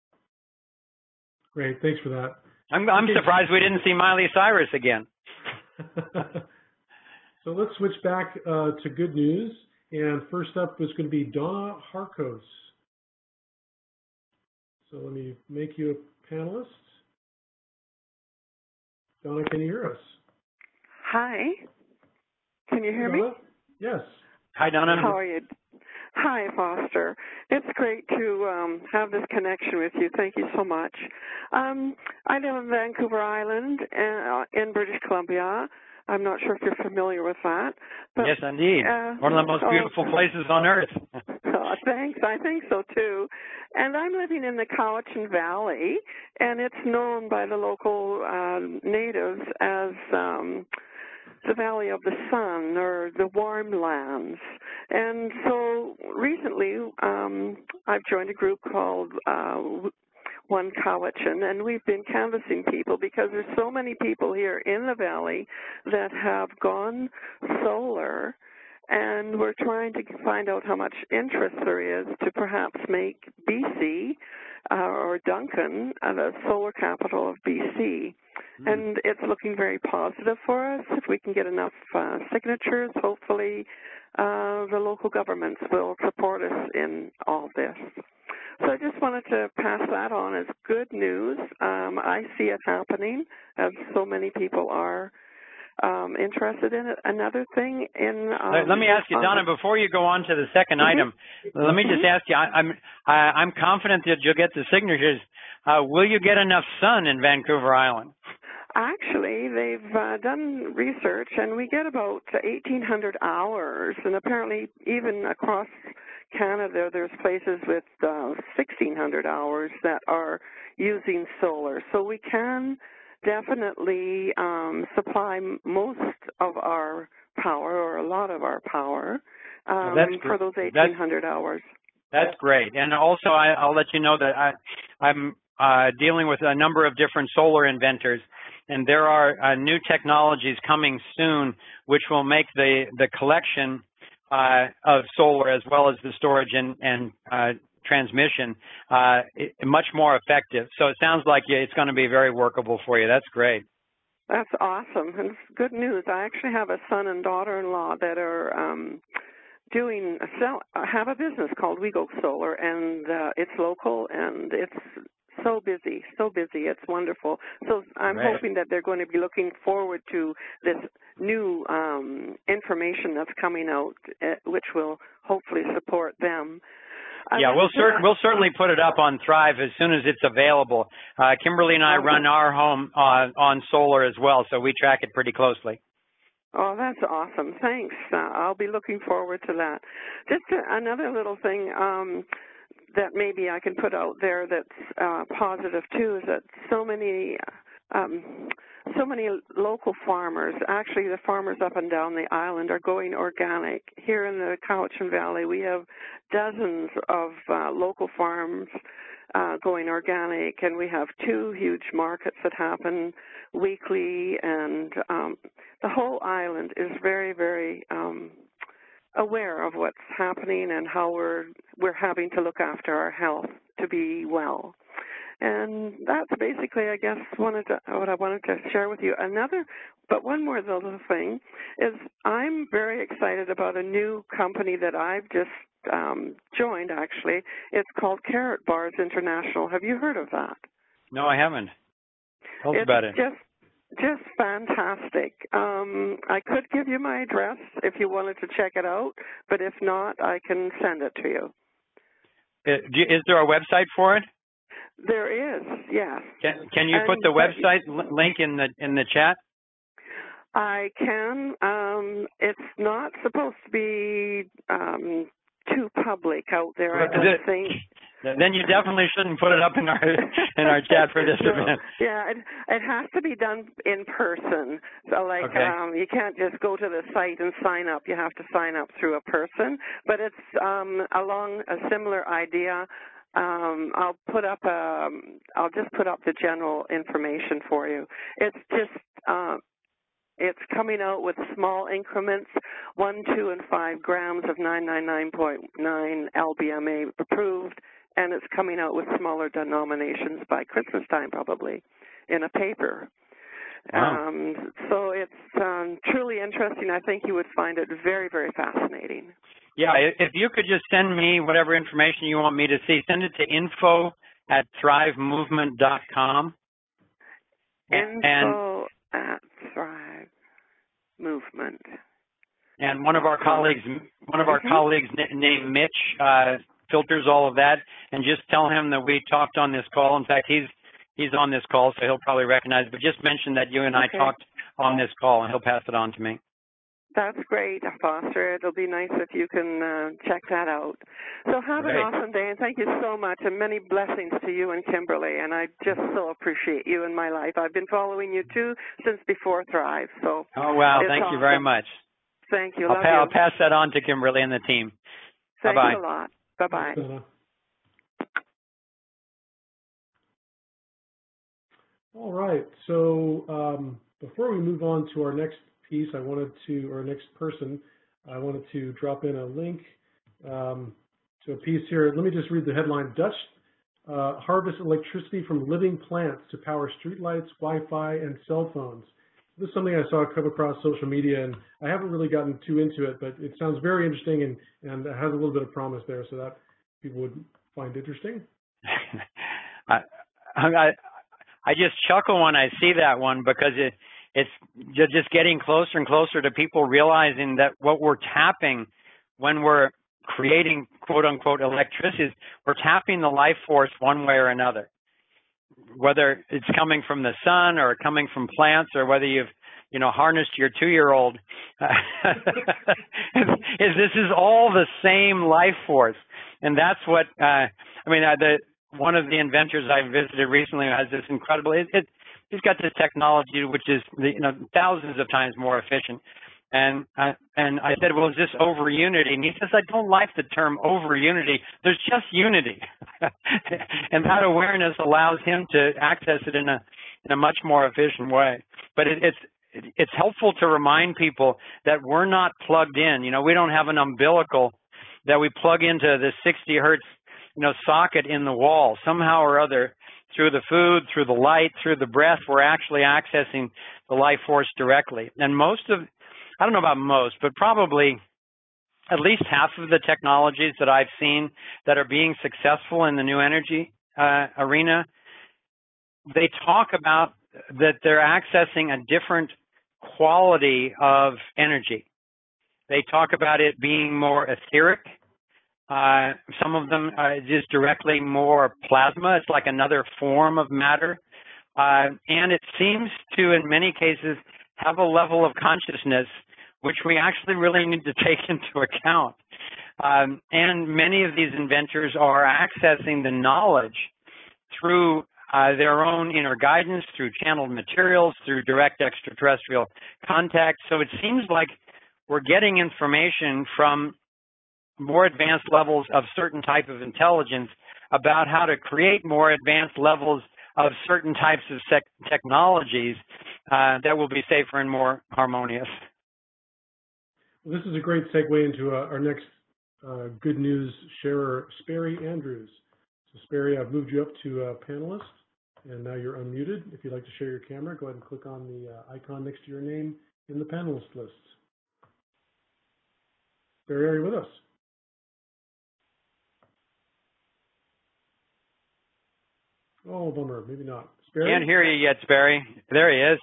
Great, thanks for that. I'm I'm okay. surprised we didn't see Miley Cyrus again. So let's switch back uh, to good news. And first up is going to be Donna Harkos. So let me make you a panelist. Donna, can you hear us? Hi. Can you hear Hi, me? Yes. Hi, Donna. How are you? Hi, Foster. It's great to um, have this connection with you. Thank you so much. Um, I live in Vancouver Island uh, in British Columbia. I'm not sure if you're familiar with that. But, yes, indeed. Uh, One of the most beautiful oh, places on earth. oh, thanks. I think so, too. And I'm living in the Cowichan Valley, and it's known by the local uh, natives as um, the Valley of the Sun or the Warm Lands. And so recently um, I've joined a group called uh, One Cowichan, and we've been canvassing people because there's so many people here in the valley that have gone solar, and we're trying to find out how much interest there is to perhaps make B C uh, or Duncan uh, the solar capital of B C. Mm. And it's looking very positive for us. If we can get enough uh, signatures, hopefully uh, the local governments will support us in all this. So I just wanted to pass that on as good news. Um, I see it happening, as so many people are um, interested in it. Another thing in... Um, let, let me ask you, Donna, before you go on to the second mm-hmm. item, let me just ask you, I, I'm I, I'm confident that you'll get the signatures. Uh, will you get enough sun in Vancouver Island? Actually, they've uh, done research, and we get about eighteen hundred hours, and apparently even across Canada, there's places with uh, sixteen hundred hours that are using solar. So we can definitely um, supply most of our power, or a lot of our power, um, that's for those that's, eighteen hundred hours. That's great. And also, I, I'll let you know that I, I'm uh, dealing with a number of different solar inventors, and there are uh, new technologies coming soon which will make the, the collection uh, of solar as well as the storage and, and uh, transmission uh, much more effective. So it sounds like it's going to be very workable for you. That's great. That's awesome, and it's good news. I actually have a son and daughter-in-law that are um, doing a sell, have a business called We Go Solar, and uh, it's local, and it's so busy, so busy. It's wonderful. So I'm Right. hoping that they're going to be looking forward to this new um, information that's coming out, uh, which will hopefully support them. I Yeah, we'll, to, cer we'll certainly put it up on Thrive as soon as it's available. Uh, Kimberly and I run our home uh, on solar as well, so we track it pretty closely. Oh, that's awesome. Thanks. Uh, I'll be looking forward to that. Just a, another little thing um, that maybe I can put out there that's uh, positive, too, is that so many um, so many local farmers, actually the farmers up and down the island, are going organic. Here in the Cowichan Valley, we have dozens of uh, local farms uh, going organic, and we have two huge markets that happen weekly, and um, the whole island is very, very um, aware of what's happening and how we're we're having to look after our health to be well. And that's basically, I guess, wanted to, what I wanted to share with you. Another, but one more little thing is I'm very excited about a new company that I've just um, joined, actually. It's called Carrot Bars International. Have you heard of that? No, I haven't. Tell us it's about it. Just, just fantastic. Um, I could give you my address if you wanted to check it out, but if not, I can send it to you. Is there a website for it? There is, yes. Can, can you and, put the website link in the in the chat? I can. Um, it's not supposed to be um, too public out there, I don't think. Then you definitely shouldn't put it up in our in our chat for this no, event. Yeah, it, it has to be done in person. So, like, okay. um, you can't just go to the site and sign up. You have to sign up through a person. But it's um, along a similar idea. Um, I'll put up. A, I'll just put up the general information for you. It's just. Uh, It's coming out with small increments, one, two, and five grams of nine ninety-nine point nine L B M A approved, and it's coming out with smaller denominations by Christmas time, probably, in a paper. Wow. Um, so it's um, truly interesting. I think you would find it very, very fascinating. Yeah, if you could just send me whatever information you want me to see, send it to info at thrive movement dot com. Info at Thrive Movement. And one of our colleagues, one of our mm-hmm. colleagues named Mitch, uh, filters all of that, and just tell him that we talked on this call. In fact, he's he's on this call, so he'll probably recognize it. But just mention that you and I okay. talked on this call, and he'll pass it on to me. That's great, Foster. It'll be nice if you can uh, check that out. So have great. an awesome day, and thank you so much, and many blessings to you and Kimberly. And I just so appreciate you in my life. I've been following you, too, since before Thrive. So oh, wow. Thank awesome. you very much. Thank you. I'll, Love pa you. I'll pass that on to Kimberly and the team. Thanks Bye-bye. a lot. Bye-bye. All right. So um, before we move on to our next piece, I wanted to, or next person, I wanted to drop in a link um, to a piece here. Let me just read the headline. Dutch uh, harvest electricity from living plants to power streetlights, Wi-Fi, and cell phones. This is something I saw come across social media, and I haven't really gotten too into it, but it sounds very interesting and, and it has a little bit of promise there, so that people would find interesting. I, I, I just chuckle when I see that one because it, it's just getting closer and closer to people realizing that what we're tapping when we're creating quote-unquote electricity, we're tapping the life force one way or another. Whether it's coming from the sun or coming from plants or whether you've, you know, harnessed your two-year-old, is this is all the same life force. And that's what, uh, I mean, uh, the one of the inventors I visited recently has this incredible, it, it, he's got this technology which is, you know, thousands of times more efficient. And I, and I said, well, is this over unity? And he says, I don't like the term over unity. There's just unity. And that awareness allows him to access it in a, in a much more efficient way. But it, it's, it's helpful to remind people that we're not plugged in. You know, we don't have an umbilical that we plug into the sixty hertz, you know, socket in the wall. Somehow or other, through the food, through the light, through the breath, we're actually accessing the life force directly. And most of, I don't know about most, but probably at least half of the technologies that I've seen that are being successful in the new energy uh, arena, they talk about that they're accessing a different quality of energy. They talk about it being more etheric. Uh, some of them uh, just directly more plasma. It's like another form of matter. Uh, and it seems to, in many cases, have a level of consciousness which we actually really need to take into account. Um, and many of these inventors are accessing the knowledge through uh, their own inner guidance, through channeled materials, through direct extraterrestrial contact. So it seems like we're getting information from more advanced levels of certain type of intelligence about how to create more advanced levels of certain types of technologies uh, that will be safer and more harmonious. Well, this is a great segue into uh, our next uh, good news sharer, Sperry Andrews. So Sperry, I've moved you up to uh, panelist, and now you're unmuted. If you'd like to share your camera, go ahead and click on the uh, icon next to your name in the panelist list. Sperry, are you with us? Oh, bummer, maybe not. Sperry? Can't hear you yet, Sperry. There he is.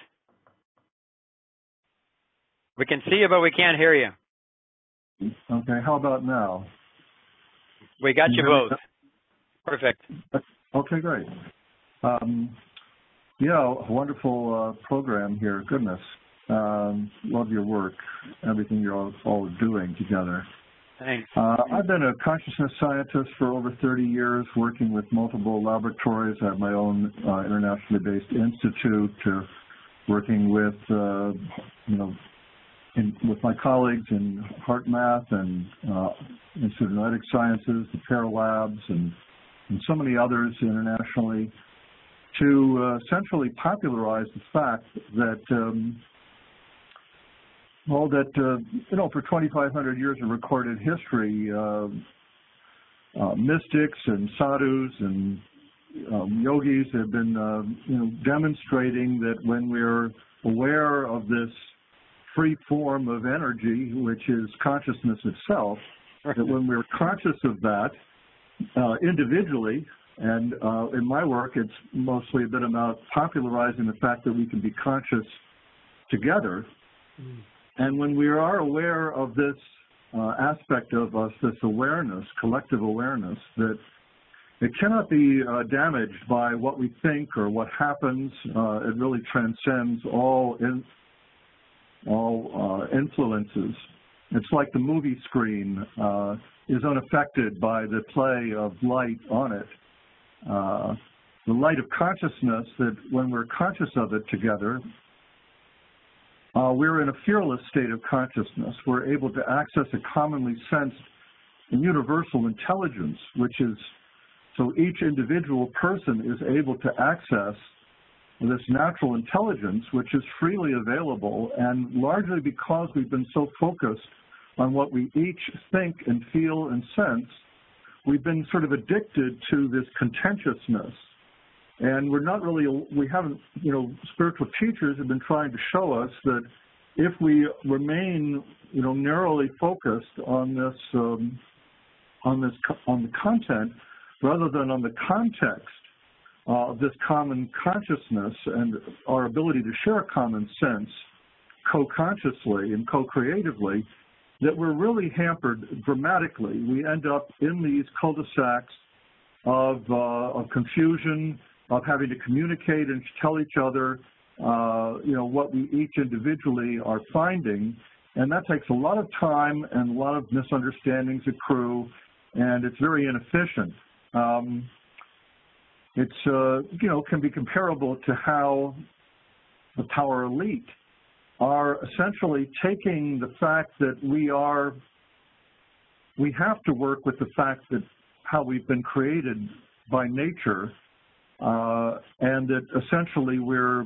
We can see you, but we can't hear you. Okay, how about now? We got you both. Perfect. Okay, great. Um, yeah, wonderful uh, program here. Goodness. Um, love your work, everything you're all, all doing together. Thanks. Uh, I've been a consciousness scientist for over thirty years, working with multiple laboratories. I have my own uh, internationally based institute, uh, working with, uh, you know, in, with my colleagues in HeartMath and uh, Institute of Noetic Sciences, the Pear Labs, and, and so many others internationally, to uh, essentially popularize the fact that um, Well, that, uh, you know, for twenty-five hundred years of recorded history, uh, uh, mystics and sadhus and um, yogis have been, uh, you know, demonstrating that when we're aware of this free form of energy, which is consciousness itself, that when we're conscious of that uh, individually, and uh, in my work, it's mostly been about popularizing the fact that we can be conscious together. Mm. And when we are aware of this uh, aspect of us, this awareness, collective awareness, that it cannot be uh, damaged by what we think or what happens. Uh, it really transcends all in, all uh, influences. It's like the movie screen uh, is unaffected by the play of light on it. Uh, the light of consciousness, that when we're conscious of it together, Uh, we're in a fearless state of consciousness. We're able to access a commonly sensed and universal intelligence, which is, so each individual person is able to access this natural intelligence, which is freely available, and largely because we've been so focused on what we each think and feel and sense, we've been sort of addicted to this contentiousness. And we're not really, we haven't, you know, spiritual teachers have been trying to show us that if we remain, you know, narrowly focused on this, um, on this, on the content, rather than on the context uh, of this common consciousness and our ability to share common sense co-consciously and co-creatively, that we're really hampered dramatically. We end up in these cul-de-sacs of, uh, of confusion, of having to communicate and tell each other, uh, you know, what we each individually are finding. And that takes a lot of time, and a lot of misunderstandings accrue, and it's very inefficient. Um, it's, uh, you know, can be comparable to how the power elite are essentially taking the fact that we are, we have to work with the fact that how we've been created by nature, uh, and that essentially we're,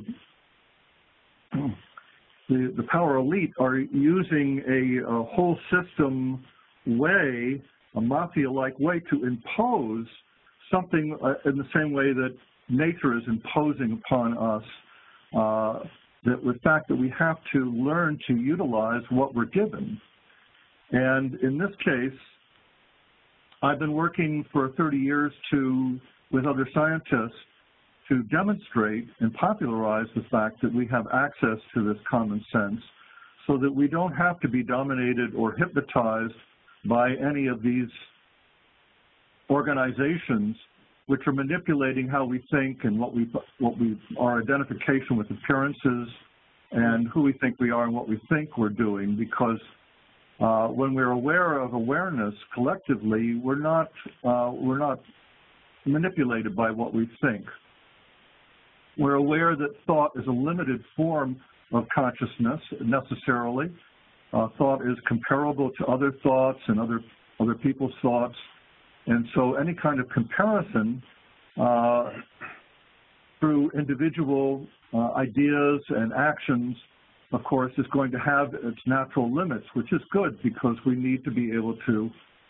the, the power elite are using a, a whole system way, a mafia-like way, to impose something uh, in the same way that nature is imposing upon us, uh, that the fact that we have to learn to utilize what we're given. And in this case, I've been working for thirty years to, with other scientists, to demonstrate and popularize the fact that we have access to this common sense so that we don't have to be dominated or hypnotized by any of these organizations which are manipulating how we think and what we, what we, our identification with appearances and who we think we are and what we think we're doing, because uh, when we're aware of awareness collectively, we're not, uh, we're not manipulated by what we think. We're aware that thought is a limited form of consciousness necessarily. Uh, thought is comparable to other thoughts and other, other people's thoughts. And so any kind of comparison uh, through individual uh, ideas and actions, of course, is going to have its natural limits, which is good because we need to be able to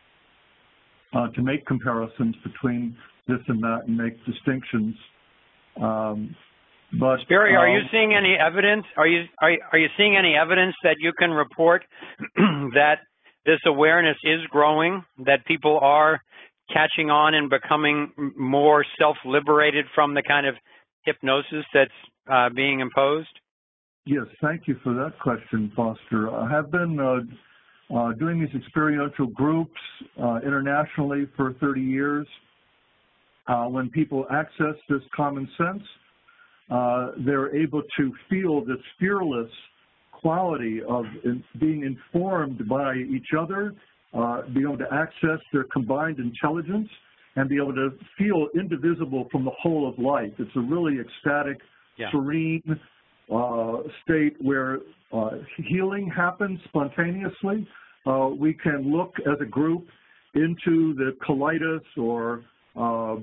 uh, to make comparisons between this and that and make distinctions. Um, but Sperry, are um, you seeing any evidence? Are you are you, are you seeing any evidence that you can report that this awareness is growing, that people are catching on and becoming more self-liberated from the kind of hypnosis that's uh, being imposed? Yes, thank you for that question, Foster. I have been uh, uh, doing these experiential groups uh, internationally for thirty years. Uh, when people access this common sense, uh, they're able to feel this fearless quality of in, being informed by each other, uh, be able to access their combined intelligence, and be able to feel indivisible from the whole of life. It's a really ecstatic, yeah. serene uh, state where uh, healing happens spontaneously. Uh, we can look as a group into the colitis or uh,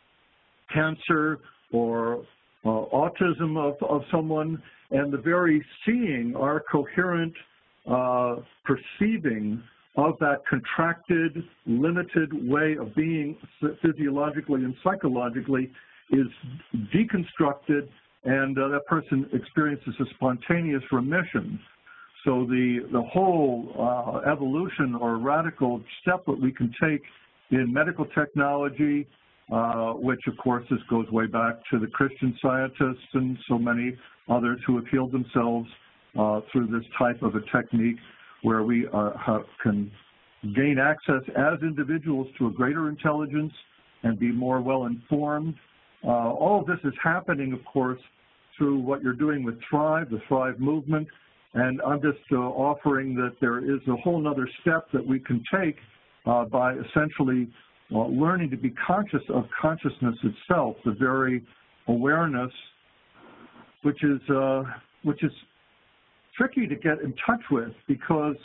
cancer or uh, autism of, of someone, and the very seeing, our coherent uh, perceiving of that contracted, limited way of being physiologically and psychologically is deconstructed, and uh, that person experiences a spontaneous remission. So the, the whole uh, evolution or radical step that we can take in medical technology, uh, which of course this goes way back to the Christian scientists and so many others who have healed themselves uh, through this type of a technique, where we uh, have, can gain access as individuals to a greater intelligence and be more well-informed. Uh, all of this is happening, of course, through what you're doing with Thrive, the Thrive movement, and I'm just uh, offering that there is a whole other step that we can take uh, by essentially uh, learning to be conscious of consciousness itself, the very awareness, which is, uh, which is tricky to get in touch with, because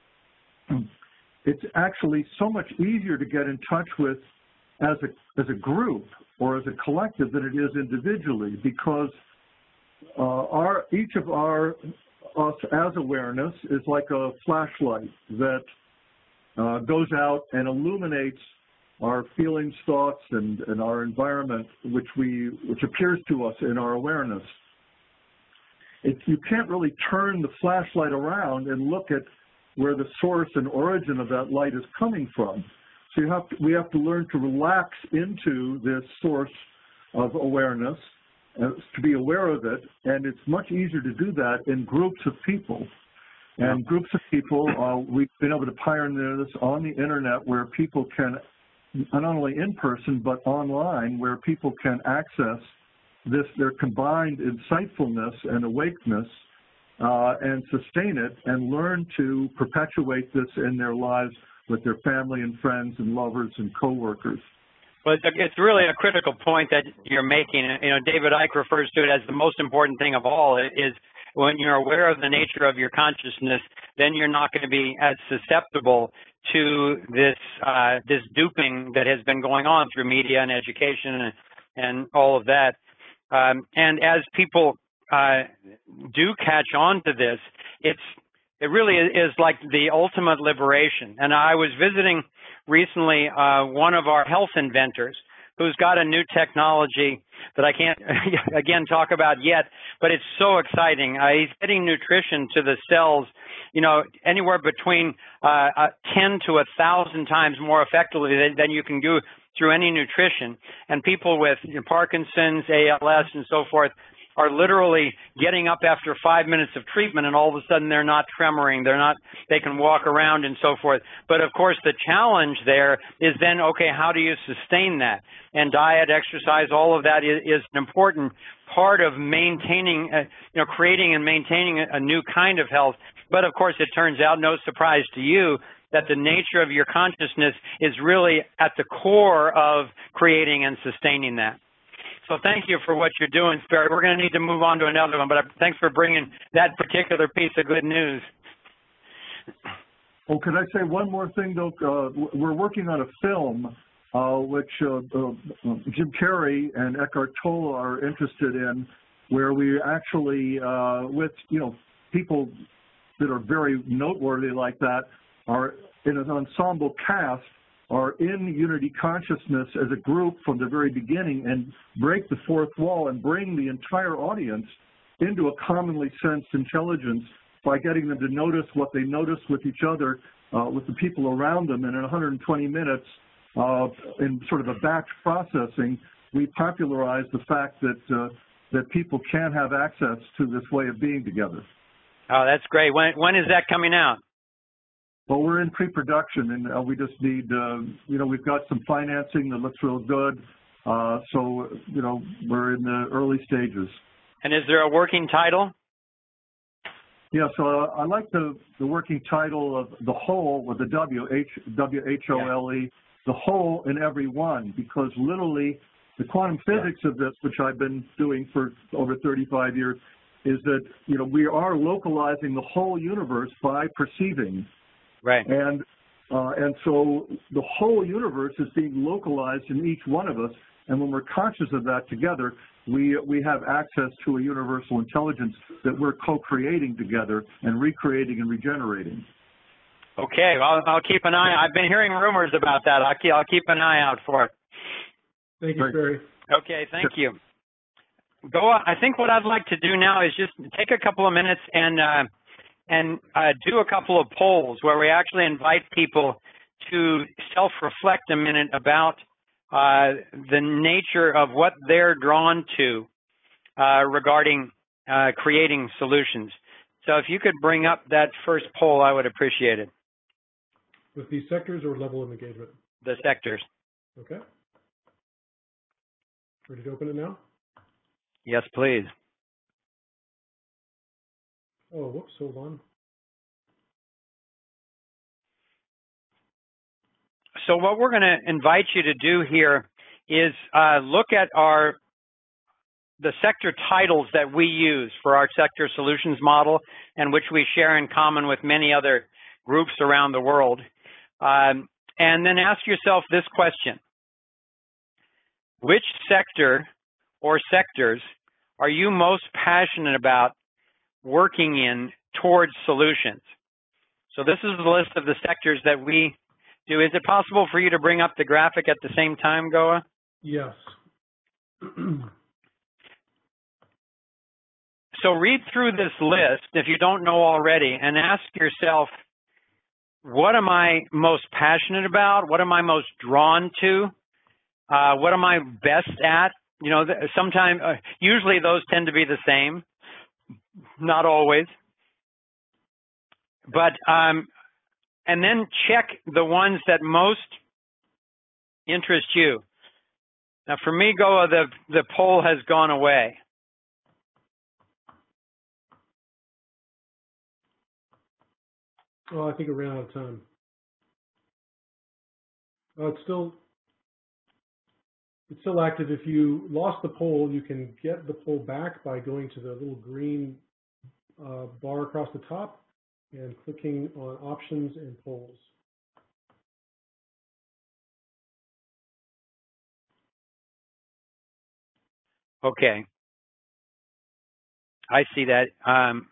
it's actually so much easier to get in touch with as a, as a group or as a collective than it is individually, because uh, our, each of our, us as awareness is like a flashlight that uh, goes out and illuminates our feelings, thoughts, and, and our environment, which we, which appears to us in our awareness. It, you can't really turn the flashlight around and look at where the source and origin of that light is coming from. So you have to, we have to learn to relax into this source of awareness, uh, to be aware of it, and it's much easier to do that in groups of people. And groups of people, uh, we've been able to pioneer this on the internet, where people can, not only in person, but online, where people can access this, their combined insightfulness and awakeness, uh, and sustain it and learn to perpetuate this in their lives with their family and friends and lovers and coworkers. Well, it's, it's really a critical point that you're making. You know, David Icke refers to it as the most important thing of all is when you're aware of the nature of your consciousness, then you're not going to be as susceptible to this uh, this duping that has been going on through media and education and, and all of that. Um, and as people uh, do catch on to this, it's it really is like the ultimate liberation. And I was visiting recently uh, one of our health inventors who's got a new technology that I can't, again, talk about yet, but it's so exciting. Uh, he's getting nutrition to the cells, you know, anywhere between uh, uh, ten to one thousand times more effectively than, than you can do through any nutrition. And people with you know, Parkinson's, A L S, and so forth are literally getting up after five minutes of treatment, and all of a sudden they're not tremoring, they're not, they can walk around and so forth. But of course the challenge there is then, okay, how do you sustain that? And diet, exercise, all of that is, is an important part of maintaining, uh, you know, creating and maintaining a, a new kind of health. But of course it turns out, no surprise to you, that the nature of your consciousness is really at the core of creating and sustaining that. So thank you for what you're doing, Sperry. We're going to need to move on to another one, but thanks for bringing that particular piece of good news. Oh, can I say one more thing, though? Uh, we're working on a film uh, which uh, uh, Jim Carrey and Eckhart Tolle are interested in, where we actually, uh, with, you know, people that are very noteworthy like that, are in an ensemble cast, are in unity consciousness as a group from the very beginning and break the fourth wall and bring the entire audience into a commonly sensed intelligence by getting them to notice what they notice with each other, uh, with the people around them. And in one hundred twenty minutes, uh, in sort of a batch processing, we popularize the fact that, uh, that people can have access to this way of being together. Oh, that's great. When, when is that coming out? Well, we're in pre-production, and uh, we just need, uh, you know, we've got some financing that looks real good. Uh, so, you know, we're in the early stages. And is there a working title? Yeah, so uh, I like the, the working title of The Whole, with the W, H, W H O L E, yeah. The whole in every one, because literally the quantum physics yeah. of this, which I've been doing for over thirty-five years, is that, you know, we are localizing the whole universe by perceiving. Right. And uh, and so the whole universe is being localized in each one of us, and when we're conscious of that together, we we have access to a universal intelligence that we're co-creating together and recreating and regenerating. Okay, well, I'll keep an eye. I've been hearing rumors about that. I'll keep, I'll keep an eye out for it. Thank you, Barry. Okay, thank you. Goa, I think what I'd like to do now is just take a couple of minutes and uh, and uh, do a couple of polls where we actually invite people to self-reflect a minute about uh, the nature of what they're drawn to uh, regarding uh, creating solutions. So if you could bring up that first poll, I would appreciate it. With these sectors or level of engagement? The sectors. Okay. Ready to open it now? Yes, please. Oh, whoops, hold on. So what we're going to invite you to do here is uh, look at our the sector titles that we use for our sector solutions model, and which we share in common with many other groups around the world. Um, and then ask yourself this question: which sector or sectors are you most passionate about working in towards solutions? So this is the list of the sectors that we do. Is it possible for you to bring up the graphic at the same time, Goa? Yes. So read through this list, if you don't know already, and ask yourself, what am I most passionate about? What am I most drawn to? Uh, what am I best at? You know, sometimes, uh, usually those tend to be the same, not always. But, um, and then check the ones that most interest you. Now, for me, Goa, the, the poll has gone away. Oh, I think it ran out of time. Oh, it's still, it's still active. If you lost the poll, you can get the poll back by going to the little green uh, bar across the top and clicking on options and polls. Okay. I see that. Um,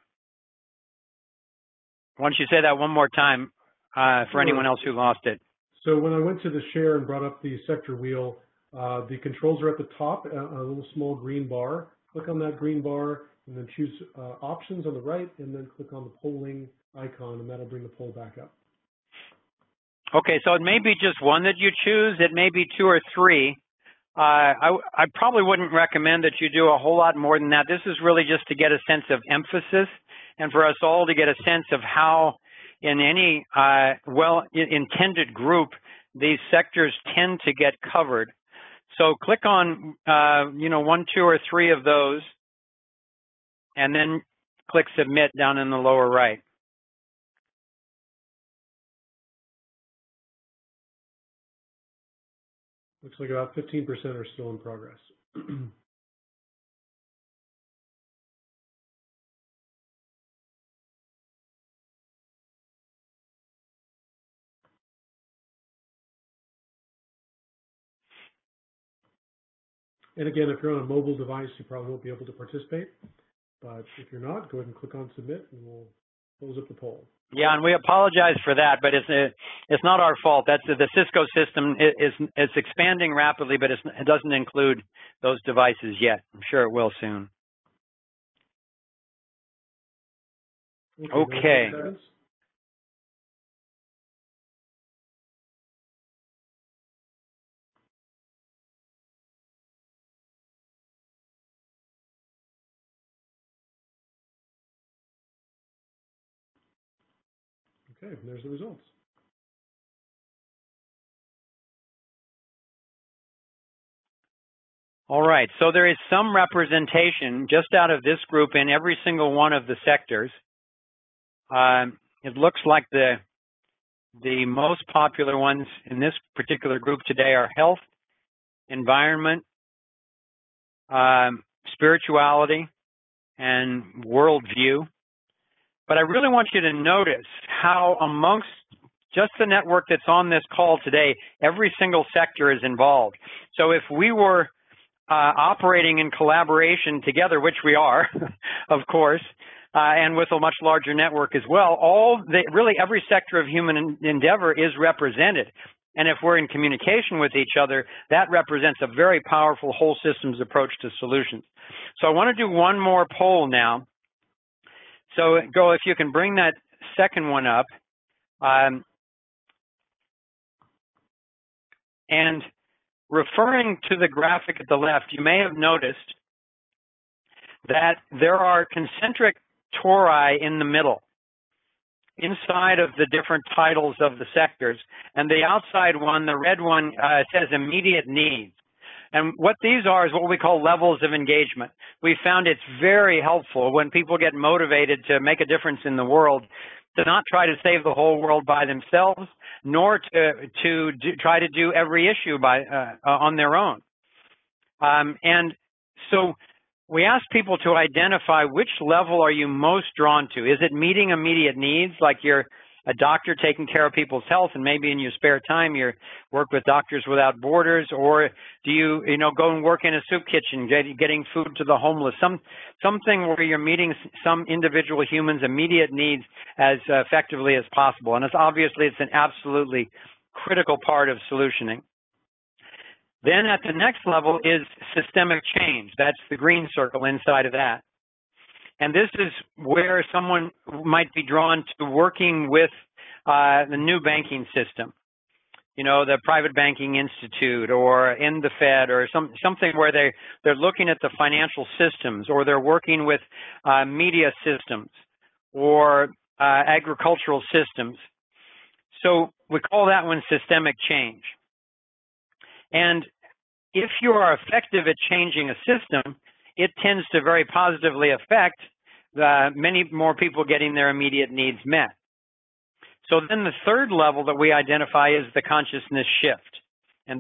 why don't you say that one more time uh, for Sure. anyone else who lost it? So when I went to the share and brought up the sector wheel, uh, the controls are at the top, a, a little small green bar. Click on that green bar and then choose uh, options on the right, and then click on the polling icon, and that'll bring the poll back up. Okay, so it may be just one that you choose. It may be two or three. Uh, I, I probably wouldn't recommend that you do a whole lot more than that. This is really just to get a sense of emphasis and for us all to get a sense of how in any uh, well-intended group these sectors tend to get covered. So click on, uh, you know, one, two, or three of those, and then click Submit down in the lower right. Looks like about fifteen percent are still in progress. And again, if you're on a mobile device, you probably won't be able to participate. But if you're not, go ahead and click on Submit, and we'll close up the poll. Yeah, and we apologize for that, but it's it's not our fault. That's the Cisco system is is expanding rapidly, but it's, it doesn't include those devices yet. I'm sure it will soon. Okay. Okay. Okay, and there's the results. All right, so there is some representation just out of this group in every single one of the sectors. Um, it looks like the the most popular ones in this particular group today are health, environment, um, spirituality, and worldview. But I really want you to notice how amongst just the network that's on this call today, every single sector is involved. So if we were uh, operating in collaboration together, which we are, of course, uh, and with a much larger network as well, all the, really every sector of human endeavor is represented. And if we're in communication with each other, that represents a very powerful whole systems approach to solutions. So I want to do one more poll now. So go, if you can bring that second one up. Um, and referring to the graphic at the left, you may have noticed that there are concentric tori in the middle, inside of the different titles of the sectors. And the outside one, the red one, uh, says immediate needs. And what these are is what we call levels of engagement. We found it's very helpful when people get motivated to make a difference in the world to not try to save the whole world by themselves, nor to, to do, try to do every issue by, uh, uh, on their own. Um, and so we ask people to identify which level are you most drawn to. Is it meeting immediate needs, like you're a doctor taking care of people's health, and maybe in your spare time you work with Doctors Without Borders, or do you, you know, go and work in a soup kitchen, get, getting food to the homeless, some something where you're meeting some individual human's immediate needs as uh, effectively as possible. And it's obviously it's an absolutely critical part of solutioning. Then at the next level is systemic change. That's the green circle inside of that. And this is where someone might be drawn to working with uh, the new banking system, you know, the Private Banking Institute or in the Fed or some, something where they, they're looking at the financial systems, or they're working with uh, media systems or uh, agricultural systems. So we call that one systemic change. And if you are effective at changing a system, it tends to very positively affect uh, many more people getting their immediate needs met. So then the third level that we identify is the consciousness shift. And that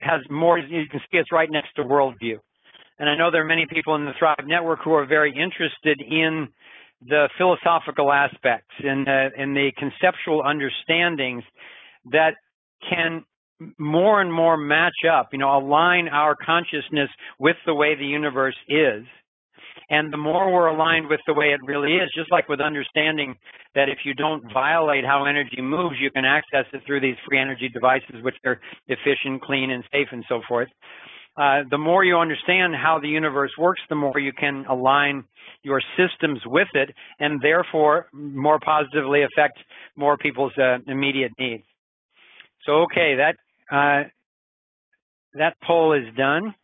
has more, you can see it's right next to worldview. And I know there are many people in the Thrive Network who are very interested in the philosophical aspects and the, and the conceptual understandings that can more and more match up, you know, align our consciousness with the way the universe is. And the more we're aligned with the way it really is, just like with understanding that if you don't violate how energy moves, you can access it through these free energy devices, which are efficient, clean, and safe, and so forth. Uh, the more you understand how the universe works, the more you can align your systems with it, and therefore more positively affect more people's uh, immediate needs. So, okay, that uh, that poll is done.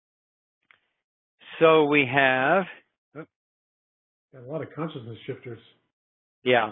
So we have oh, a lot of consciousness shifters. Yeah.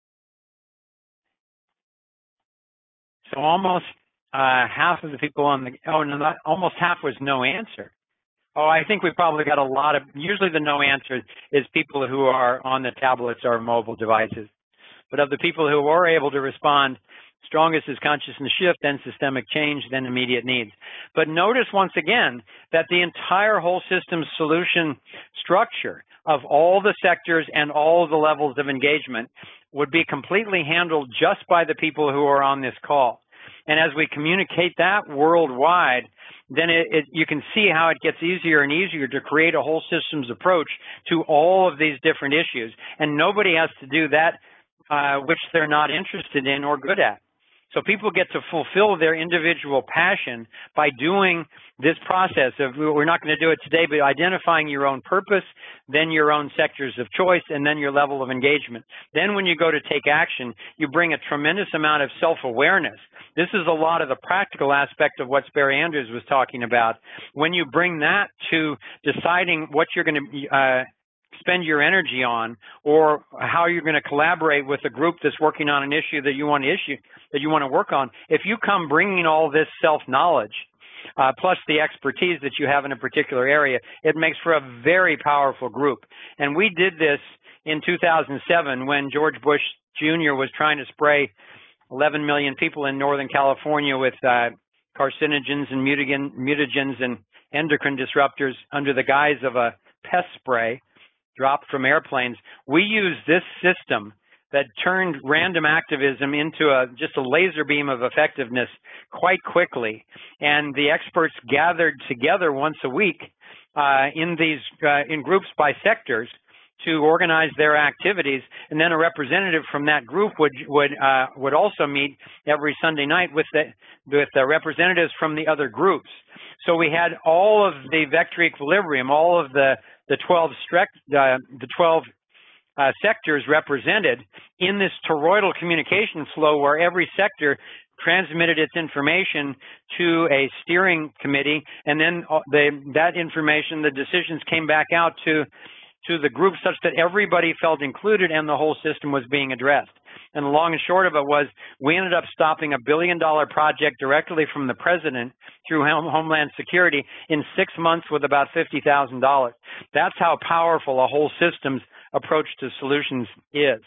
So almost uh, half of the people on the oh no, not, almost half was no answer. Oh, I think we probably got a lot of. Usually, the no answer is people who are on the tablets or mobile devices. But of the people who were able to respond, strongest is consciousness shift, then systemic change, then immediate needs. But notice once again that the entire whole system solution structure of all the sectors and all the levels of engagement would be completely handled just by the people who are on this call. And as we communicate that worldwide, then it, it, you can see how it gets easier and easier to create a whole systems approach to all of these different issues. And nobody has to do that Uh, which they're not interested in or good at. So people get to fulfill their individual passion by doing this process of, we're not going to do it today, but identifying your own purpose, then your own sectors of choice, and then your level of engagement. Then when you go to take action, you bring a tremendous amount of self-awareness. This is a lot of the practical aspect of what Sperry Andrews was talking about. When you bring that to deciding what you're going to uh, spend your energy on, or how you're going to collaborate with a group that's working on an issue that you want to issue that you want to work on. If you come bringing all this self-knowledge, uh, plus the expertise that you have in a particular area, it makes for a very powerful group. And we did this in two thousand seven when George Bush Junior was trying to spray eleven million people in Northern California with uh, carcinogens and mutagen, mutagens and endocrine disruptors under the guise of a pest spray dropped from airplanes. We used this system that turned random activism into a just a laser beam of effectiveness quite quickly. And the experts gathered together once a week uh, in these uh, in groups by sectors to organize their activities, and then a representative from that group would would uh, would also meet every Sunday night with the with the representatives from the other groups. So we had all of the vector equilibrium, all of the the twelve uh, the twelve uh, sectors represented in this toroidal communication flow, where every sector transmitted its information to a steering committee, and then they, that information, the decisions came back out to to the group such that everybody felt included and the whole system was being addressed. And the long and short of it was, we ended up stopping a billion dollar project directly from the president through Homeland Security in six months with about fifty thousand dollars. That's how powerful a whole systems approach to solutions is.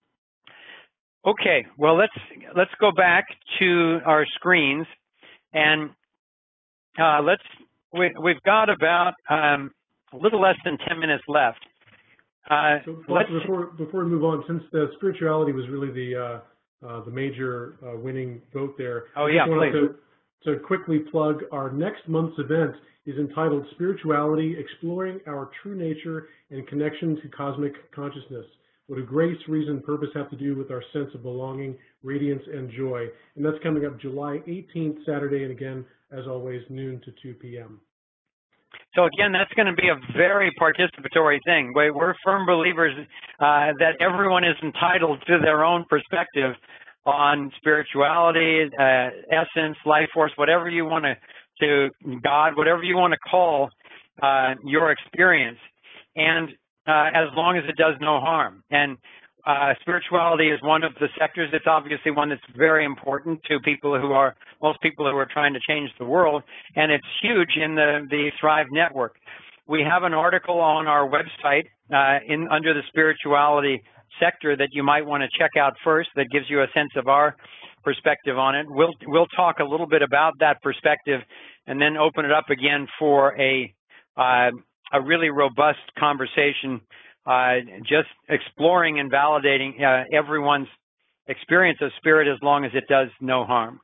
Okay, well, let's let's go back to our screens, and uh, let's we, we've got about um, a little less than ten minutes left. Uh, so before before we move on, since the spirituality was really the uh, uh, the major uh, winning vote there, oh I yeah, just wanted please. To, to quickly plug our next month's event is entitled Spirituality: Exploring Our True Nature and Connection to Cosmic Consciousness. What do grace, reason, purpose have to do with our sense of belonging, radiance, and joy? And that's coming up July eighteenth, Saturday, and again, as always, noon to two p m So again, that's going to be a very participatory thing. We're firm believers uh, that everyone is entitled to their own perspective on spirituality, uh, essence, life force, whatever you want to, to God, whatever you want to call uh, your experience, and uh, as long as it does no harm. And Uh, spirituality is one of the sectors. It's obviously one that's very important to people who are, most people who are trying to change the world, and it's huge in the, the Thrive Network. We have an article on our website uh, in under the spirituality sector that you might want to check out first that gives you a sense of our perspective on it. We'll, we'll talk a little bit about that perspective and then open it up again for a, uh, a really robust conversation, uh, just exploring and validating uh, everyone's experience of spirit as long as it does no harm.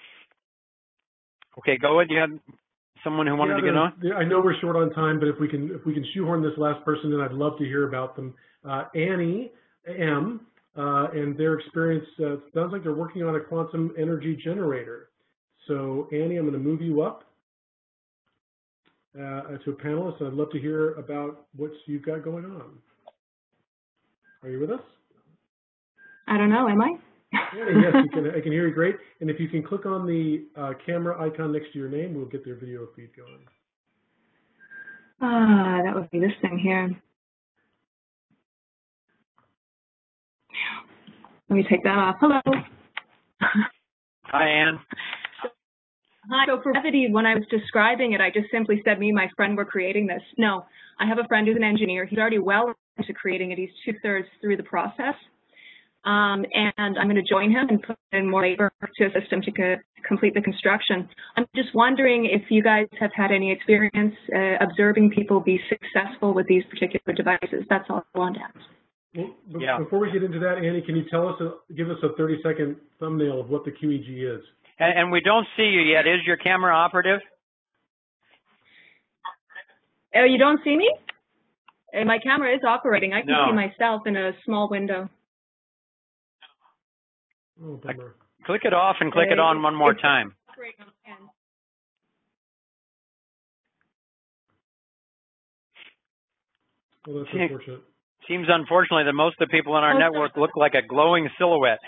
Okay, go ahead. You have someone who wanted yeah, to get on? I know we're short on time, but if we can if we can shoehorn this last person in, I'd love to hear about them. Uh, Annie M. Uh, and their experience uh, sounds like they're working on a quantum energy generator. So Annie, I'm going to move you up uh, to a panelist. I'd love to hear about what you've got going on. Are you with us? I don't know. Am I? Annie, yes, you can, I can hear you great. And if you can click on the uh, camera icon next to your name, we'll get their video feed going. Ah, that would be this thing here. Let me take that off. Hello. Hi, Anne. Hi. So for brevity, when I was describing it, I just simply said me and my friend were creating this. No, I have a friend who's an engineer. He's already well into creating it. He's two-thirds through the process. Um, and I'm going to join him and put in more labor to assist him to co complete the construction. I'm just wondering if you guys have had any experience uh, observing people be successful with these particular devices. That's all I wanted to ask. Well, yeah. Before we get into that, Annie, can you tell us, a, give us a thirty second thumbnail of what the Q E G is? And, and we don't see you yet. Is your camera operative? Oh, you don't see me? Uh, my camera is operating. I can no. see myself in a small window. Oh, bummer. Click it off and click uh, it on it's, one more it's time. Operating on the end. Well, that's unfortunate. Seems unfortunately that most of the people in our oh, network sorry. look like a glowing silhouette.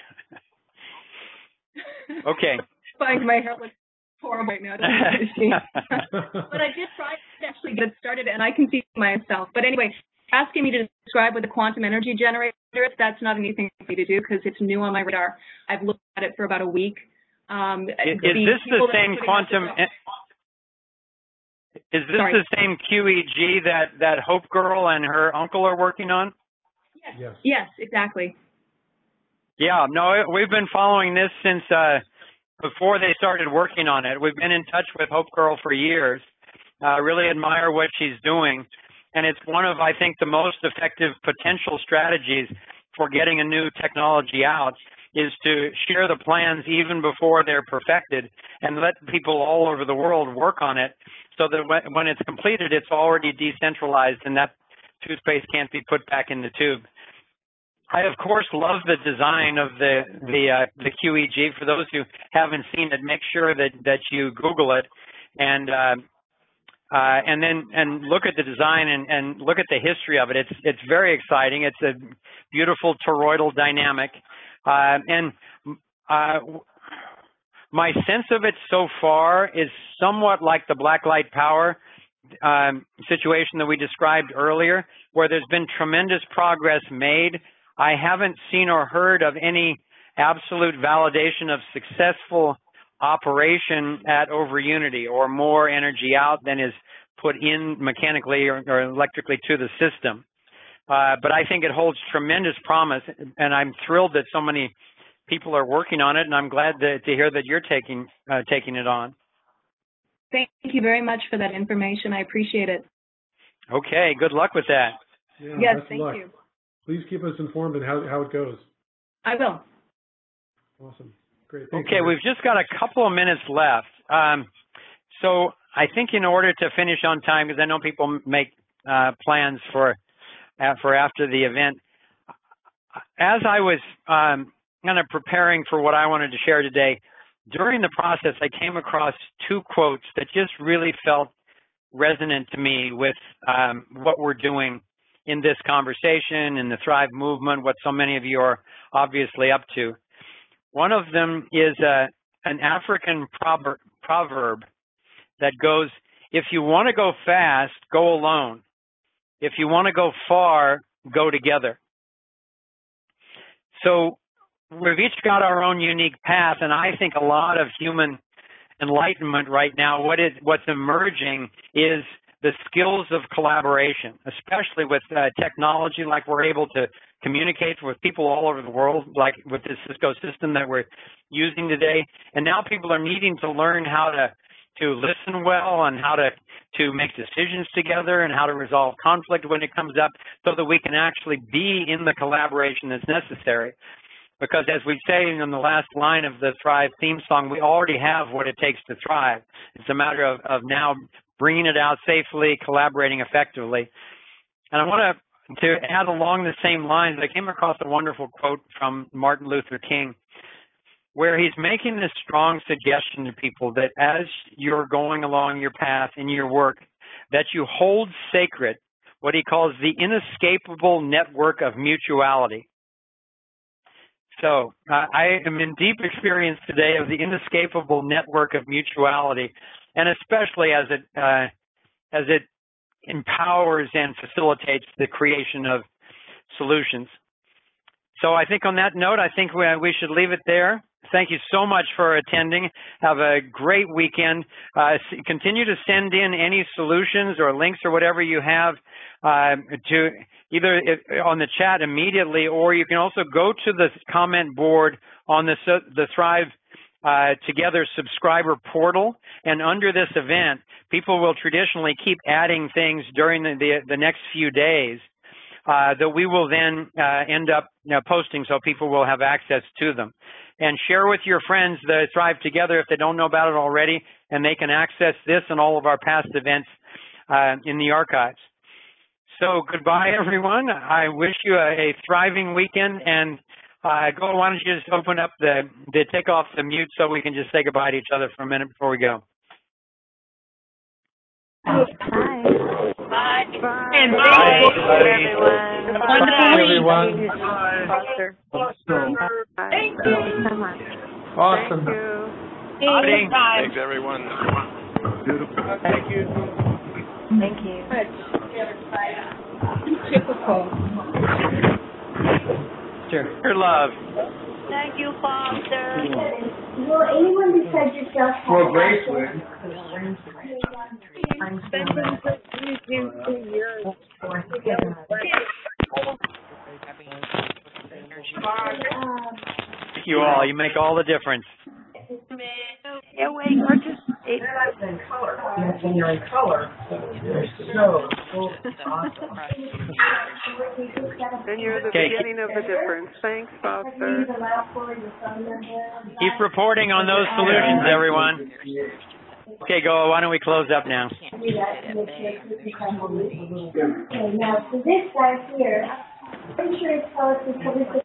Okay. Fine, my hair looks horrible right now. But I did try to actually get it started, and I can see myself. But anyway, asking me to describe what the quantum energy generator is, that's not anything for me to do because it's new on my radar. I've looked at it for about a week. Um, is the this the same quantum? Is this Sorry. the same Q E G that, that Hope Girl and her uncle are working on? Yes. Yes, yes exactly. Yeah, no, we've been following this since uh, before they started working on it. We've been in touch with Hope Girl for years. I uh, really admire what she's doing. And it's one of, I think, the most effective potential strategies for getting a new technology out is to share the plans even before they're perfected and let people all over the world work on it so that when, when it's completed, it's already decentralized and that toothpaste can't be put back in the tube. I, of course, love the design of the the, uh, the Q E G. For those who haven't seen it, make sure that, that you Google it and uh, uh, and then and look at the design and, and look at the history of it. It's it's very exciting. It's a beautiful toroidal dynamic, uh, and uh, my sense of it so far is somewhat like the black light power um, situation that we described earlier, where there's been tremendous progress made. I haven't seen or heard of any absolute validation of successful operation at over unity or more energy out than is put in mechanically or, or electrically to the system. Uh, but I think it holds tremendous promise, and I'm thrilled that so many people are working on it, and I'm glad to, to hear that you're taking uh, taking it on. Thank you very much for that information. I appreciate it. Okay, good luck with that. Yeah, yes, best thank of luck. you. Please keep us informed on how, how it goes. I will. Awesome. Great. Thanks, okay, Larry. we've just got a couple of minutes left. Um, so I think in order to finish on time, because I know people make uh, plans for, uh, for after the event, as I was um, kind of preparing for what I wanted to share today, during the process, I came across two quotes that just really felt resonant to me with um, what we're doing in this conversation, in the Thrive movement, what so many of you are obviously up to. One of them is uh, an African proverb, proverb that goes, if you want to go fast, go alone. If you want to go far, go together. So we've each got our own unique path, and I think a lot of human enlightenment right now, what is, what's emerging is the skills of collaboration, especially with uh, technology, like we're able to communicate with people all over the world, like with this Cisco system that we're using today. And now people are needing to learn how to to listen well and how to, to make decisions together and how to resolve conflict when it comes up so that we can actually be in the collaboration that's necessary. Because as we say in the last line of the Thrive theme song, we already have what it takes to thrive. It's a matter of, of now bringing it out safely, collaborating effectively. And I want to, to add along the same lines, I came across a wonderful quote from Martin Luther King, where he's making this strong suggestion to people that as you're going along your path in your work, that you hold sacred what he calls the inescapable network of mutuality. So uh, I am in deep experience today of the inescapable network of mutuality, and especially as it uh, as it empowers and facilitates the creation of solutions. So I think on that note, I think we, we should leave it there. Thank you so much for attending. Have a great weekend. Uh, continue to send in any solutions or links or whatever you have uh, to either on the chat immediately, or you can also go to the comment board on the, the Thrive uh, Together subscriber portal. And under this event, people will traditionally keep adding things during the, the, the next few days uh, that we will then uh, end up you know, posting so people will have access to them. And share with your friends the Thrive Together if they don't know about it already, and they can access this and all of our past events uh, in the archives. So goodbye, everyone. I wish you a, a thriving weekend. And uh, go, why don't you just open up the, the, take off the mute so we can just say goodbye to each other for a minute before we go. Bye. Bye. Bye. And Bye. bye, Bye. everyone. Bye. Everyone. Bye. Thank you so much. Awesome. Thank you. Thanks, Thanks everyone. Beautiful. Thank you. Thank you. Typical. Sure. Your love. Thank you, Foster. Will anyone besides yourself have Well, Graceland. Thank you for years. Thank you all. You make all the difference. Yeah, wait, we're just it, in color. When you're in color, you're so awesome. And you're the Okay. beginning of the difference. Thanks, Foster. Keep reporting on those solutions, everyone. Okay, go. Why don't we close up now? Okay, now, so this guy here, I'm pretty sure it's called the